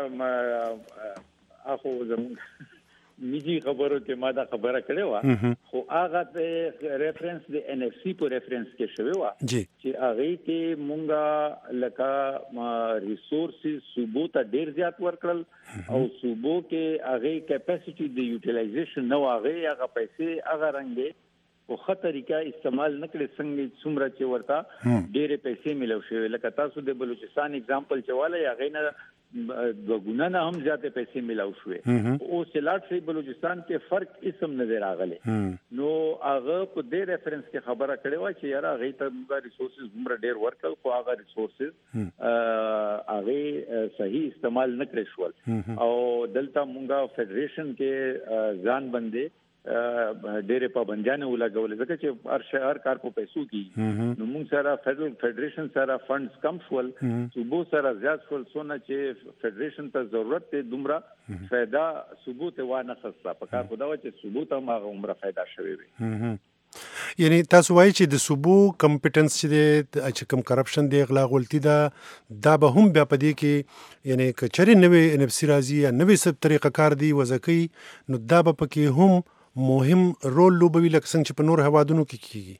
اخو زموږ میجی خبرو کې ما دا خبره کړې و خو هغه د ریفرنس د ان اف سی په ریفرنس کې شوی و چې هغه کې مونږه لکه ریسورسز صوبو ته ډیر زیات ورکړل او صوبو کې هغه کیپاسټي د یوټیلایزیشن نو هغه پیسې هغه رنګه او خه طریقه استعمال نکړي څنګه څومره چې ورته ډېرې پیسې ملو شوی لکه تاسو د بلوچستان اگزامپل چواله هغه نه دوګونه نه هم زیاتې پیسې ملاو شوې او سلاټ سي بلوچستان کې فرق اسم نظر راغله نو هغه په دې ریفرنس کې خبره کړې و چې یاره هغه ته ریسورسز عمر ډېر ورکړ خو هغه ریسورسز هغه صحیح استعمال نه کړی شول او دلته مونږه فدریشن کې ځان باندې ډېر پابندیاں ولګول ځکه چې هر کار په پیسو کې نو موږ سره فدرل فدریشن سره فندز کم شول صوبو سره زیات شول سونه چې فدریشن ته ضرورت ته دومره फायदा صوبو ته وانه خصه په کار خدا و چې صوبو ته ما عمره फायदा شوي وي یعنی تاسو وایي چې د صوبو کمپټنس چې کوم کرپشن دی غلا غلطي دا به هم بیا پدې کې یعنی کچري نوې انفسي راځي یا نوې سب طریقه کار دی وځکي نو دا به پکې هم مهم رول لوبوي لکه څنګه چې په نور هوادونو کې کیږي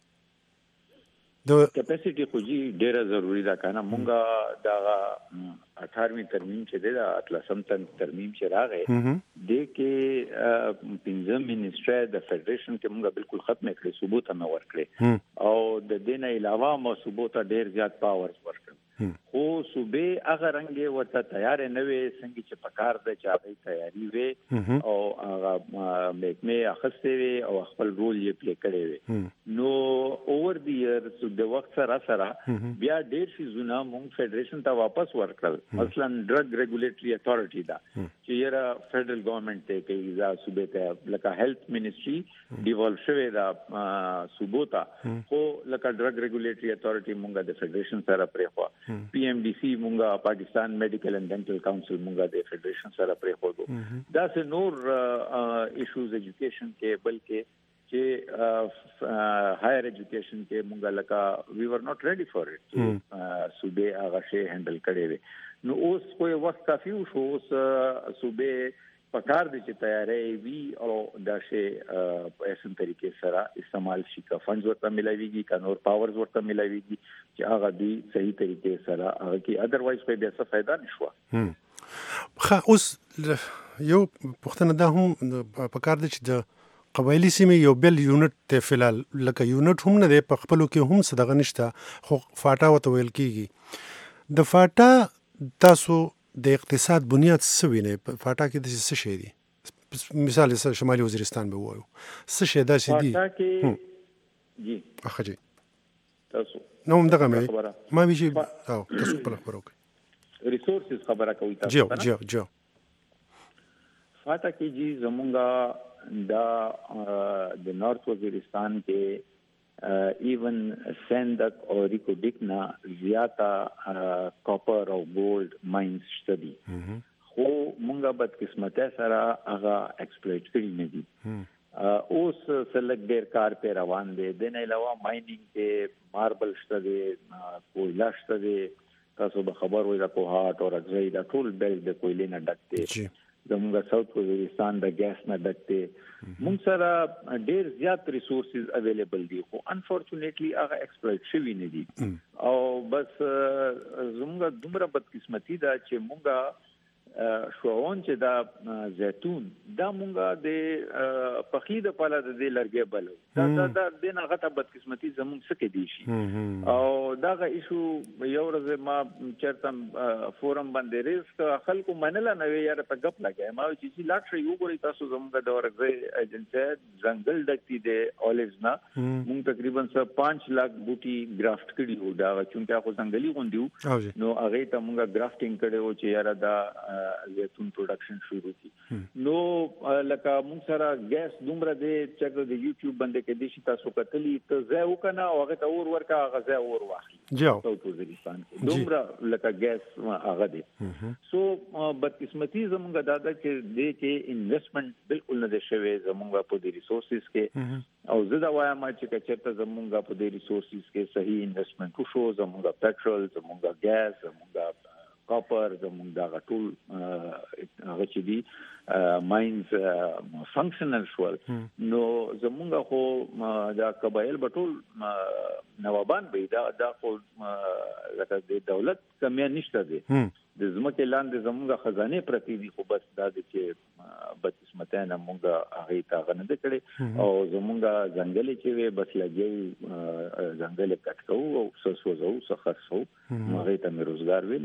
د کیپاسټي خو جی ډیره ضروری ده کنه مونږه دا 18 ترمیم چې دی دا 18 ترمیم چې راغی د کې پنځم منسټر د فدریشن کې مونږه بالکل ختم کړی صوبو ته نو ورکړي او د دې نه علاوه مو صوبو ته ډیر زیات پاورز ورکړي خو صوبې هغه رنګ ورته تیار نه وي څنګه چې پکار د چاپی تیاری وي او هغه مېکمه اخستې وي او خپل رول یې پلی کړی وي نو اوور دی ایرز د وخت سره بیا ډېر شي زونه مونږ فدریشن ته واپس ورکړل مثلا ډرګ ریګولیټری اتھارټي دا چې یره فدرل ګورنمنت ته کوي دا صوبې ته لکه هیلث منسټري ډیولپ شوی دا صوبوتا خو لکه ډرګ ریګولیټری اتھارټي مونږه د فدریشن سره پرې خو پی ام ډي سي مونږه پاکستان میډیکل اینڈ ډینټل کونسل مونږه د فدریشن سره پرې خو دا سه نور ایشوز ایجوکیشن کې بلکې چې هایر ایجوکیشن کې مونږه لکه وی ور ناٹ ریډي فار اٹ صوبې هغه شی هندل کړي وي نو اوس کوئی وخت کافي شو اوس صوبې پکار دي چې تیارې وی او دا شی په اسن طریقې سره استعمال شي کا فنډز ورته ملایويږي کا نور پاورز ورته ملایويږي چې هغه دی صحیح طریقې سره هغه کې ادروایز په بیا څه फायदा نشو خو اوس یو پښتنه دا هم پکار دي چې د قبایلی سیمه یو بل یونټ ته فلال لکه یونټ هم نه دی په خپلو کې هم صدغه نشته خو فاټا وته ویل کیږي د فاټا تاسو د اقتصاد بنیاد څه ویني فاټا کې د څه شي دي مثال شمالي وزیرستان به وایو څه شي دا سي دي فاټا کې جی اخجی تاسو نو دغه ما وی شي او تاسو په خبرو کې ریسورسز خبره کوي تاسو جو فاټا کې جی زمونږه دا د نارث وزیرستان کې ایون سندک او ریکوډیکنا زیاته کاپر او ګولډ ماینز شته دي خو مونږه بد قسمته سره هغه ایکسپلویټ کړی نه دي اوس سلګ ډیر کار په روان دي د نه علاوه ماینینګ کې ماربل شته دي کویلا شته دي تاسو به خبر وي دا کوهات او راځي دا ټول بیل د کویلې نه ډک دي زموږه ساوث وزیرستان د ګیس نه ډکته موږ سره ډیر زیات ریسورسز اویلیبل دي خو انفورچونټلی هغه ایکسپلویټ شوی نه دي او بس زموږه دومره بدقسمتي ده چې موږ شوون چې دا زيتون دا مونږه د پخلی د پاله د لرګي بلو دا د نه غته بدقسمتي زموږ څخه دي شي او دا غ ایشو یو ورځ ما چرته فورم باندې ریسک خلکو منل نه وی یاره په غپ لګای ما چې لاک شي یو ګوري تاسو زموږ د ورګي ایجنسی ځنګل ډکتی دی اولز نه مونږ تقریبا 5 लाख بوټي گرافټ کړي وو دا چونکه خو ځنګلي غونډیو نو هغه ته مونږه گرافټینګ کړي و چې یاره دا زيتون پروډکشن شروع کی نو لکه موږ سره ګیس دومره دی چې د یوټیوب باندې کې د شي تاسو کتلی ته ځای وکنه او هغه ته ورکا غزا ور واخلي ساوث وزیرستان دومره لکه ګیس هغه دی سو بدقسمتي زموږ دادا چې د کې انویسټمنٹ بالکل نه شوی زموږ په دې ریسورسز کې او زه دا وایم چې چېرته زموږ په دې ریسورسز کې صحیح انویسټمنٹ وشو زموږ پټرول زموږ ګیس زموږ کاپر زموږ دا غټول هغه چې دي ماینز فنکشنل شول نو زموږ خو دا قبایل بټول نوابان به دا خو لکه د دولت کمیا نشته دي د زمکه لاندې زموږ خزانه پرتی دي خو بس دا د چې بدقسمتانه موږ هغه تا غنده کړي او زموږ ځنګل چې وي بس لګي ځنګل کټکو او سوسوزو سخصو هغه ته روزګار ویل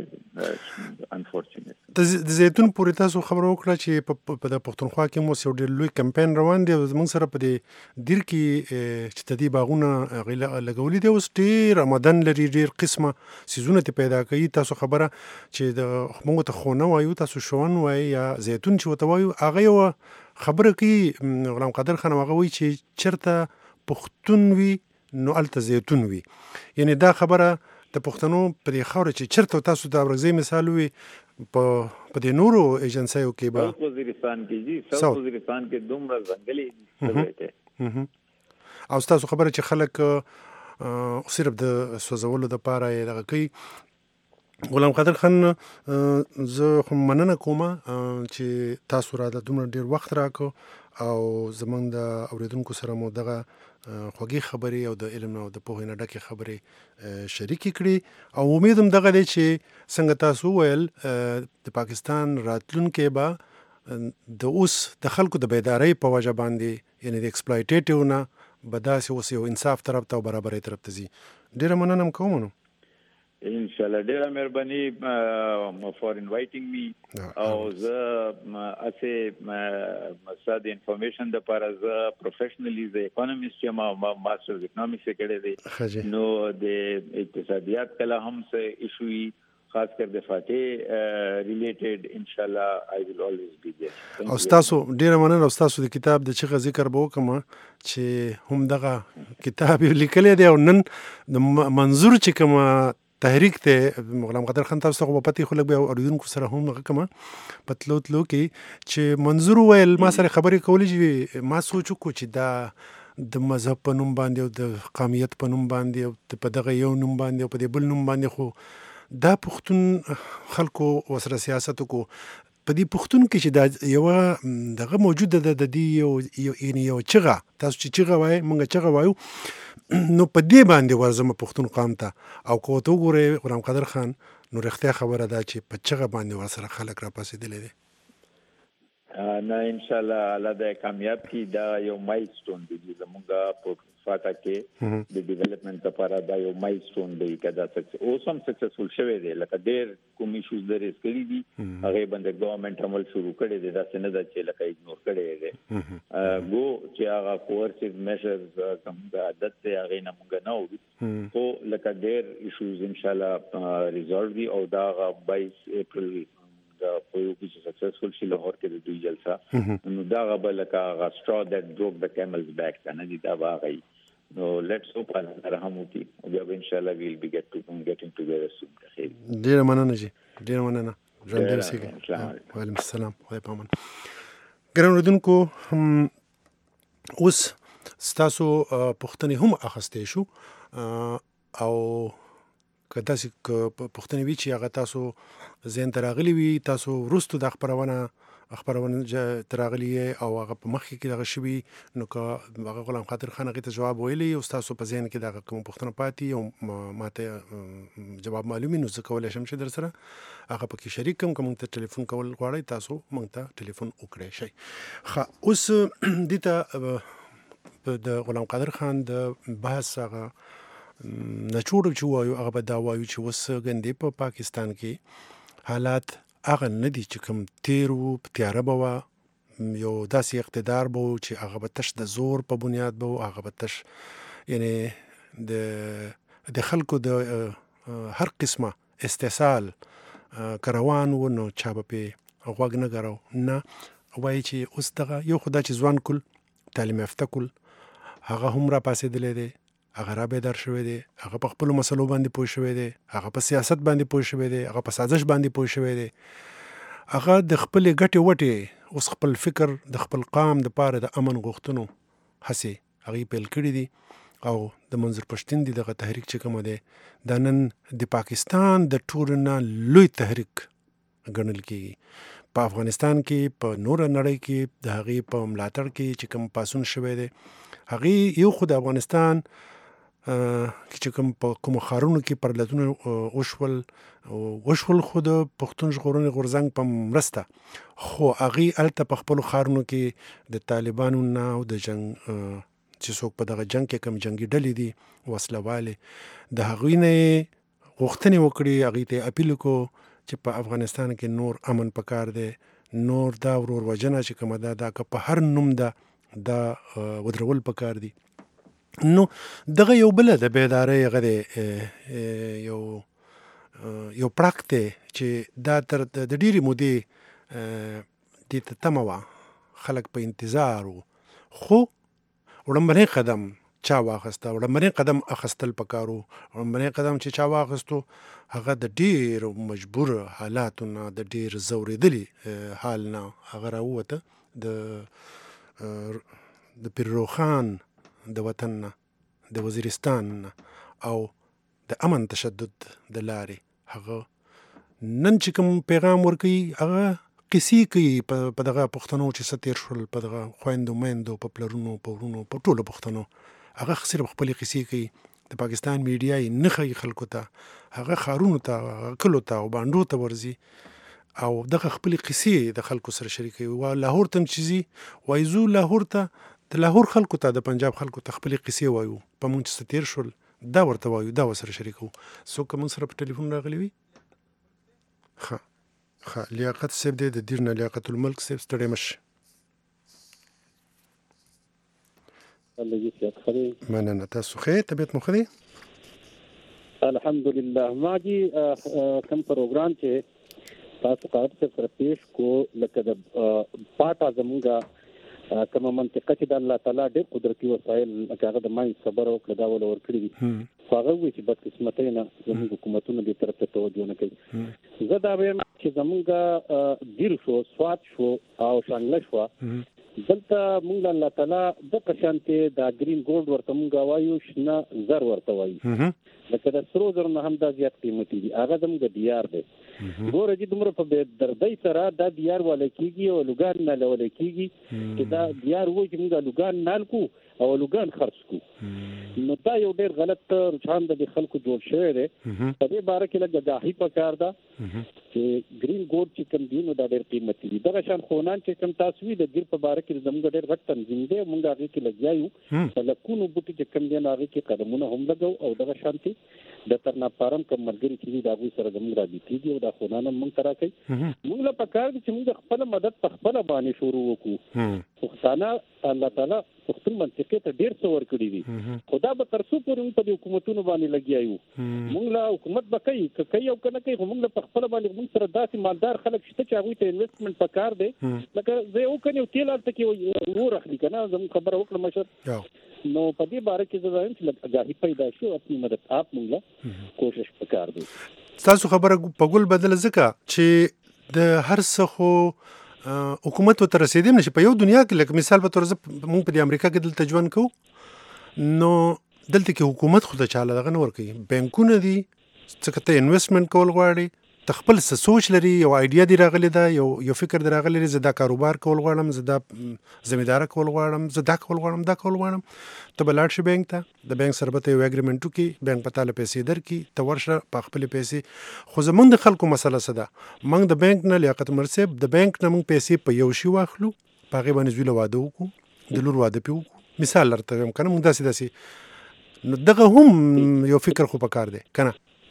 انفورچونټ د زيتون پورې تاسو خبرو وکړه چې په د پښتونخوا کې مو یو ډېر لوی کمپاین روان دی موږ سره په دې دیر کې چې تدی باغونه لګولې دي اوس ډېر آمدن لري ډېر قسمه سيزونه ته پیدا کوي تاسو خبره چې د موږ ته خونه وایو تاسو شون وایي یا زيتون چې وته وایو هغه یو خبره کوي غلام قادر خان هغه وایي چې چرته پښتون وي نو الته زيتون وي یعنی دا خبره د پښتنو په دې خاور چې چرته تاسو د ورغزي مثال وي په دې نورو ایجنسیو کې به ساوث وزیرستان کې جی ساوث وزیرستان کې دومره ځنګلي او تاسو خبره چې خلک صرف د سوزولو د پاره یې دغه کوي غلام قادر خان زه خو مننه کوم چې تاسو را د دومره ډیر وخت راکو او زمونږ د اوریدونکو سره مو دغه خوږی خبرې او د علم او د پوهې نه ډکه خبرې شریک کړي او امیدم دغه دی چې څنګه تاسو ویل د پاکستان راتلونکي به د اوس د خلکو د بیداری په وجه باندې یعنی د ایکسپلایټیټیو نه بداسه اوس یو انصاف طرف ته او برابرۍ طرف ته ځي ډیره مننه کوم نو ان شاء الله ډیره مهرباني فور انوایټینګ می او زه اسه انفارمیشن د لپاره زه پروفیشنلی ز اکونومیست یم او ماسترز اکونومیکس کړی دی نو د اقتصادیات کله هم څه ایشوي خاص کر د فاتح ریلیټډ ان شاء الله آی ویل اولویز بی دیر او تاسو ډیره مننه او تاسو د کتاب د چغه ذکر به وکم چې هم دغه کتاب لیکل دی او نن د منظور چې کوم تحریک ته غلام قادر خان تاسو په پتی خلک به اوریدونکو سره هم کوم پتلو تلو کې چې منظور ویل ما سره خبرې کولې چې ما سوچو کو چې دا د مذهب په نوم باندې او د قومیت په نوم باندې او په دغه یو نوم باندې او په دې بل نوم باندې خو دا پښتون خلکو وسره سیاست کو په دې پښتون کې چې دا یو دغه موجوده د دې یو چغه تاسو چې چغه وای مونږ چغه وایو نو په دې باندې ورزم پښتون قام ته او کو ته ګوره غلام قادر خان نو رښتیا خبره ده چې په چغه باندې ورسره خلک را پاسېدل دي نه ان شاء الله الله د کامیاب کی دا یو مایلستون دی زموږه په فاټا کې د ډیولپمنٹ لپاره دا یو مایلستون دی کدا اوسم سکسسفل شوه دی لکه ډیر کوم ایشوز لري سکلی دي هغه باندې ګورنمنت عمل شروع کړي دي دا څنګه د چې لکه اګنور کړي دي ګو چې هغه کورسیو میجرز کوم د عادت ته هغه نه مونږ نه وو خو لکه ډیر ایشوز ان شاء الله ریزولو دي او دا 22 اپریل دا په یو کې سکسسفل شي لاهور کې د دوی جلسه نو دا غبل کا straw that broke the camel's back کنه دي دا واغی نو لیټس هوپ الله رحمتي او بیا ان شاء الله ویل بی getting together soon خیر ډیر مننه جی ډیر مننه ژوند دې سي وعلیکم السلام وای پامن ګران اوردونکو اوس ستاسو پښتنې هم اخستې شو او کدا چې پښتنې وی چې هغه تاسو زین تراغلی وی تاسو ورستو د خبرونه تراغلی او هغه په مخ کې دغه شوی نو که هغه غلام قادر خان هغه ته جواب ویلی او تاسو په ذهن کې دغه کوم پښتنه پاتې او ماته جواب معلومي نو زه کولای شم چې در سره هغه پکې شریک کوم ته ټلیفون کول غواړئ تاسو مونږ ته ټلیفون وکړئ شي خا اوس دته د غلام قادر خان د بحث هغه نچوړ چې وایو هغه به دا وایو چې اوس ګندې په پاکستان کې حالات هغه نه دي چې کوم تیرو تیاره به یو داسې اقتدار به چې هغه به تش د زور په بنیاد به هغه به تش یعنی د خلکو د هر قسمه استحصال کروان و نو چا به په غوږ نه ګرو نه وایي چې اوس دغه یو خدا چې ځوان کل تعلیم یافته کل هغه هم را پاسېدلی دی هغه را بیدار شوی دی هغه په خپلو مسلو باندې پوه شوی دی هغه په سیاست باندې پوه شوی دی هغه په سازش باندې پوه شوی دی هغه د خپلې ګټې وټې اوس خپل فکر د خپل قام دپاره د امن غوښتنو هسې هغې پیل کړي دي او د منظور پښتین دی دغه تحریک چې کومه دی دا نن د پاکستان د ټولو نه لوی تحریک ګڼل کېږي په افغانستان کې په نوره نړۍ کې د هغې په ملاتړ کې چې کوم پاسون شوی دی هغې یو خو د افغانستان چې کوم ښارونو کې پرلتونه وشول خو د پښتون ژغورنې غورځنګ په مرسته خو هغې هلته په خپلو ښارونو کې د طالبانو نه او د جنګ چې څوک په دغه جنګ کې کوم جنګي ډلې دي وسله والې د هغوی نه یې غوښتنې وکړي هغوی ته یې اپیل وکړو چې په افغانستان کې نور امن پکار دی نور دا ورور وژنه چې کومه ده دا که په هر نوم ده دا ودرول پکار دي نو دغه یو بله د بیدارۍ هغه دی یو پړک دی چې دا تر د ډېرې مودې دې ته تمه وه خلک په انتظار وو خو وړاندنی قدم چا واخسته وړاندنی قدم اخیستل پکار وو وړاندنی قدم چې چا واخیستو هغه د ډېرو مجبور حالاتو نه د ډېر ځورېدلي حال نه هغه راووته د پیرروخان د وطن نه د وزیرستان نه او د امن تشدد د لارې هغه نن چې کوم پیغام ورکوي هغه قصې کوي په دغه پښتنو چې څه تېر شول په دغه خویندو میندو په پلرونو په ورونو په ټولو پښتنو هغه صرف خپلې قصې کوي د پاکستان میډیا یې نه ښیي خلکو ته هغه ښارونو ته کلو ته او بانډو ته ورځي او دغه خپلې قصې د خلکو سره شریکوي و لاهور ته هم چې ځي وایي زو لاهور ته د لاهور خلکو ته د پنجاب خلکو ته خپلې قصې وایو په موږ چې څه تېر شول دا ورته وایو، دا ورسره شریکو. څوک که موږ سره په ټلیفون راغلی وي؟ ښه لیاقت صاحب دی د دیر نه، لیاقت الملک صاحب ستړی مه شي. مننه. تاسو ښه طبیعت مو ښه دی؟ الحمدلله. ما جی کوم پروګرام چې تاسو قاعد سره پیش کو لکه د پاټا زمونږه کومه منطقه چې د الله تعالی ډېر قدرتي وسایل هغه د ماین صبر او کړه دا ول ورکړي دي، هغه وی چې بدقسمتۍ نه زموږ حکومتونه دې طرف ته توجه نه کوي. زه دا وایم چې زمونږه دیر شو، سوات شو او شانګله شو، دلته مونږ الله تعالی د قشانته دا گرین ګولډ ورته مونږ وایو، شنه زر ورته وایو، لکه د سرو زر نه هم دا زیات قیمتي دي. هغه زموږ دیار دی. ګوره چې دومره په دردۍ سره دا دیار ولا کېږي او لوګان نه لولی کېږي چې دا دیار وایي چې مونږ لوګان نال کو او لوګان خرڅ کو. نو دا یو ډېر غلط رجحان د خلکو جوړ شوی دی. په دې باره کې لږ آګاهي پکار ده چې ګرین ګولډ چې کوم دي نو دا ډېر قیمتي دي. دغه شان خونان چې کوم تاسو وي د ګیر په باره کې زموږ ډېر غټ تنظیم دی، مونږ هغې کې لګیا یو، لکونو بوټي چې کوم دي نو هغې کې قدمونه هم لګو او دغه شانتې د ترناپارم کوم ملګري چې دي د هغوی سره زموږ رابطې دي او دا خونان هم مونږ ته راکوي. مونږ له پکار دي چې مونږ خپله مدد په خپله باندې شروع وکړو. پښتانه الله تعالی پښتون منطقې ته ډېر څه ورکړي دي، خو دا به تر څو پورې موږ په دې حکومتونو باندې لګیا یو. موږ له حکومت به کوي که کوي او که نه کوي، خو موږ له په خپله باندې موږ سره داسې مالدار خلک شته چې هغوی ته انویسټمنټ پکار دی. لکه زه یو کنې یو تیل هلته کې ور اخلي که نه، زموږ خبره وکړه مشر. نو په دې باره کې زه وایم چې لږ آګاهي پیدا شي او اپنی مدد آپ موږ له کوشش پکار دی. ستاسو خبره په ګل بدله ځکه چې د هر څه خو حکومت ورته رسېدی هم نشي. په یو دنیا کې لکه مثال په تور زه مونږ په دې امریکا کې دلته ژوند کوو، نو دلته کې حکومت خو ته چاله دغه نه ورکوي، بینکونه دي، څه که ته انویسټمنټ کول غواړې، ته خپل څه سوچ لري، یو آیډیا دی راغلی ده، یو فکر دی راغلی دی، زه دا کاروبار کول غواړم، زه دا زمینداره کول غواړم، زه دا کول غواړم، دا کول غواړم، ته به لاړ شې بینک ته، د بینک سره به ته یو اګریمنټ وکړي، بینک به تاله پیسې درکړي، ته ورشه په خپلې پیسې. خو زمونږ د خلکو مسله څه ده؟ موږ د بینک نه لیاقت عمر صاحب د بینک نه موږ پیسې په یو شي واخلو، په هغې باندې زوی له واده وکړو، د لور واده پې وکړو. مثال درته وایم که نه، موږ داسې نو دغه هم یو فکر خو پکار دی که نه؟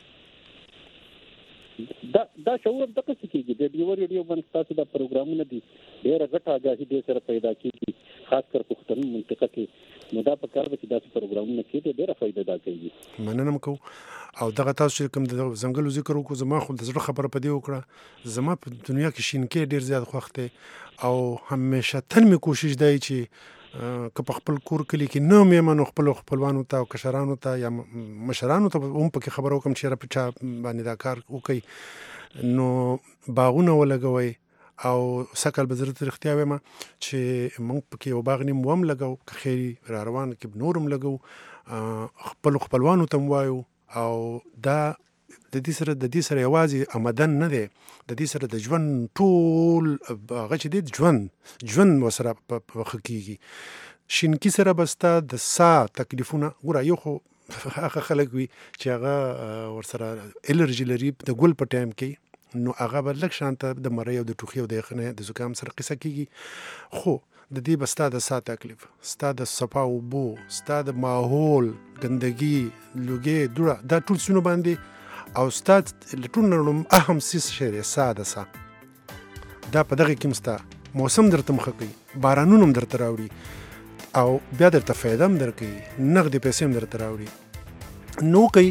دا شعور هم دغسې کېږي. د ډیو ریډیو باندې ستاسو دا پروګرامونه دي، ډېره غټه آګاهي دې سره پیدا کېږي، خاص کر پښتنو منطقه کې. نو دا پکار ده چې داسې پروګرامونه کېږي، ډېره فایده دا کوي. مننه م کوو. او دغه تاسو چې کوم د ځنګلو ذکر وکړو، زما خو د زړه خبره په دې وکړه، زما په دنیا کې شینکۍ ډېر زیات خوښ دی او همیشه تل مې کوشش دی چې که په خپل کور کلي کې نه مې نو خپلو خپلوانو ته او کشرانو ته یا مشرانو ته هم پکې خبره وکړم چې یاره په چا باندې دا کار وکړئ، نو باغونه ولګوئ. او سکل به زه درته رښتیا وایم چې موږ پکې یو باغ نیم هم لګو، که خیري را روان کې نور هم لګو، خپلو خپلوانو ته هم وایو. او دا د دې سره یوازې آمدن نه دی، د دې سره د ژوند ټول هغه چې دی ژوند ورسره ښه کېږي. شینکي سره به ستا د ساه تکلیفونه، ګوره یو خو هغه خلک وي چې هغه ورسره الرجي لري د ګل په ټایم کې، نو هغه به لږ شانته د مرۍ او د ټوخي او د یخنۍ د زکام سره قصه کېږي. خو د دې به ستا د ساه تکلیف، ستا د صفا اوبو، ستا د ماحول ګندګي، لوګي، دوړه، دا ټول څونه باندې او ستا له ټول نه اهم څیز شی دی ساه د ساه. دا په دغه کې هم ستا موسم درته مخه کوي، بارانونه هم درته راوړي او بیا درته فایده هم درکوي، نغدې پیسې هم درته راوړي. نو کوي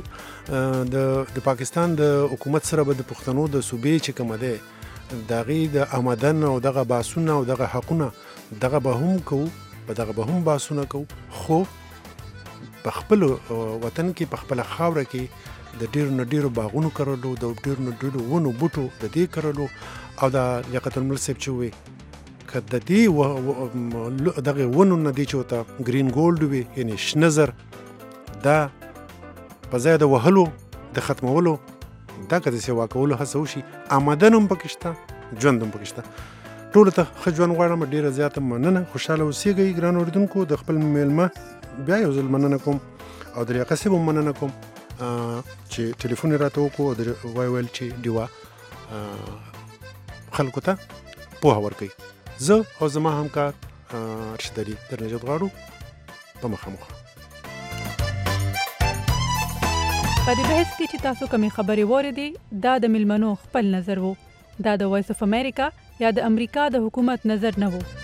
د پاکستان د حکومت سره به د پښتنو د صوبې چې کومه دی د هغې د آمدن او دغه باسونه او دغه حقونه دغه به هم کوو، په دغه به هم باسونه کوو، خو په خپل وطن کې په خپله خاوره کې د ډېرو نه ډېرو باغونو کرلو، د ډېرو نه ډېرو ونو بوټو د دې کرلو. او د لیاقت الملک صاحب چې ووایي که د دې دغې ونو نه دې چې ورته ګرین ګولډ وي، یعنې شنه زر، دا په ځای د وهلو د ختمولو دا که د سیوا کولو هڅه وشي، آمدن هم پکې شته، ژوند هم پکې شته. ټولو ته ښه ژوند غواړم، ډېره زیاته مننه، خوشحاله اوسېږئ ګران اورېدونکو. د خپل میلمه بیا یو ځل مننه کوم او د لیاقت صاحب هم مننه کوم چې ټلیفون یې راته وکړو او ویل چې ډیوه خلکو ته پوهه ورکوي. زه او زما همکار رشید علي در نجات غواړو په مخامخ. په دې بحث کې چې تاسو کومې خبرې واورېدې دا د ملمنو خپل نظر وو. دا د وایس اف امریکا یا د امریکا د حکومت نظر نه وو.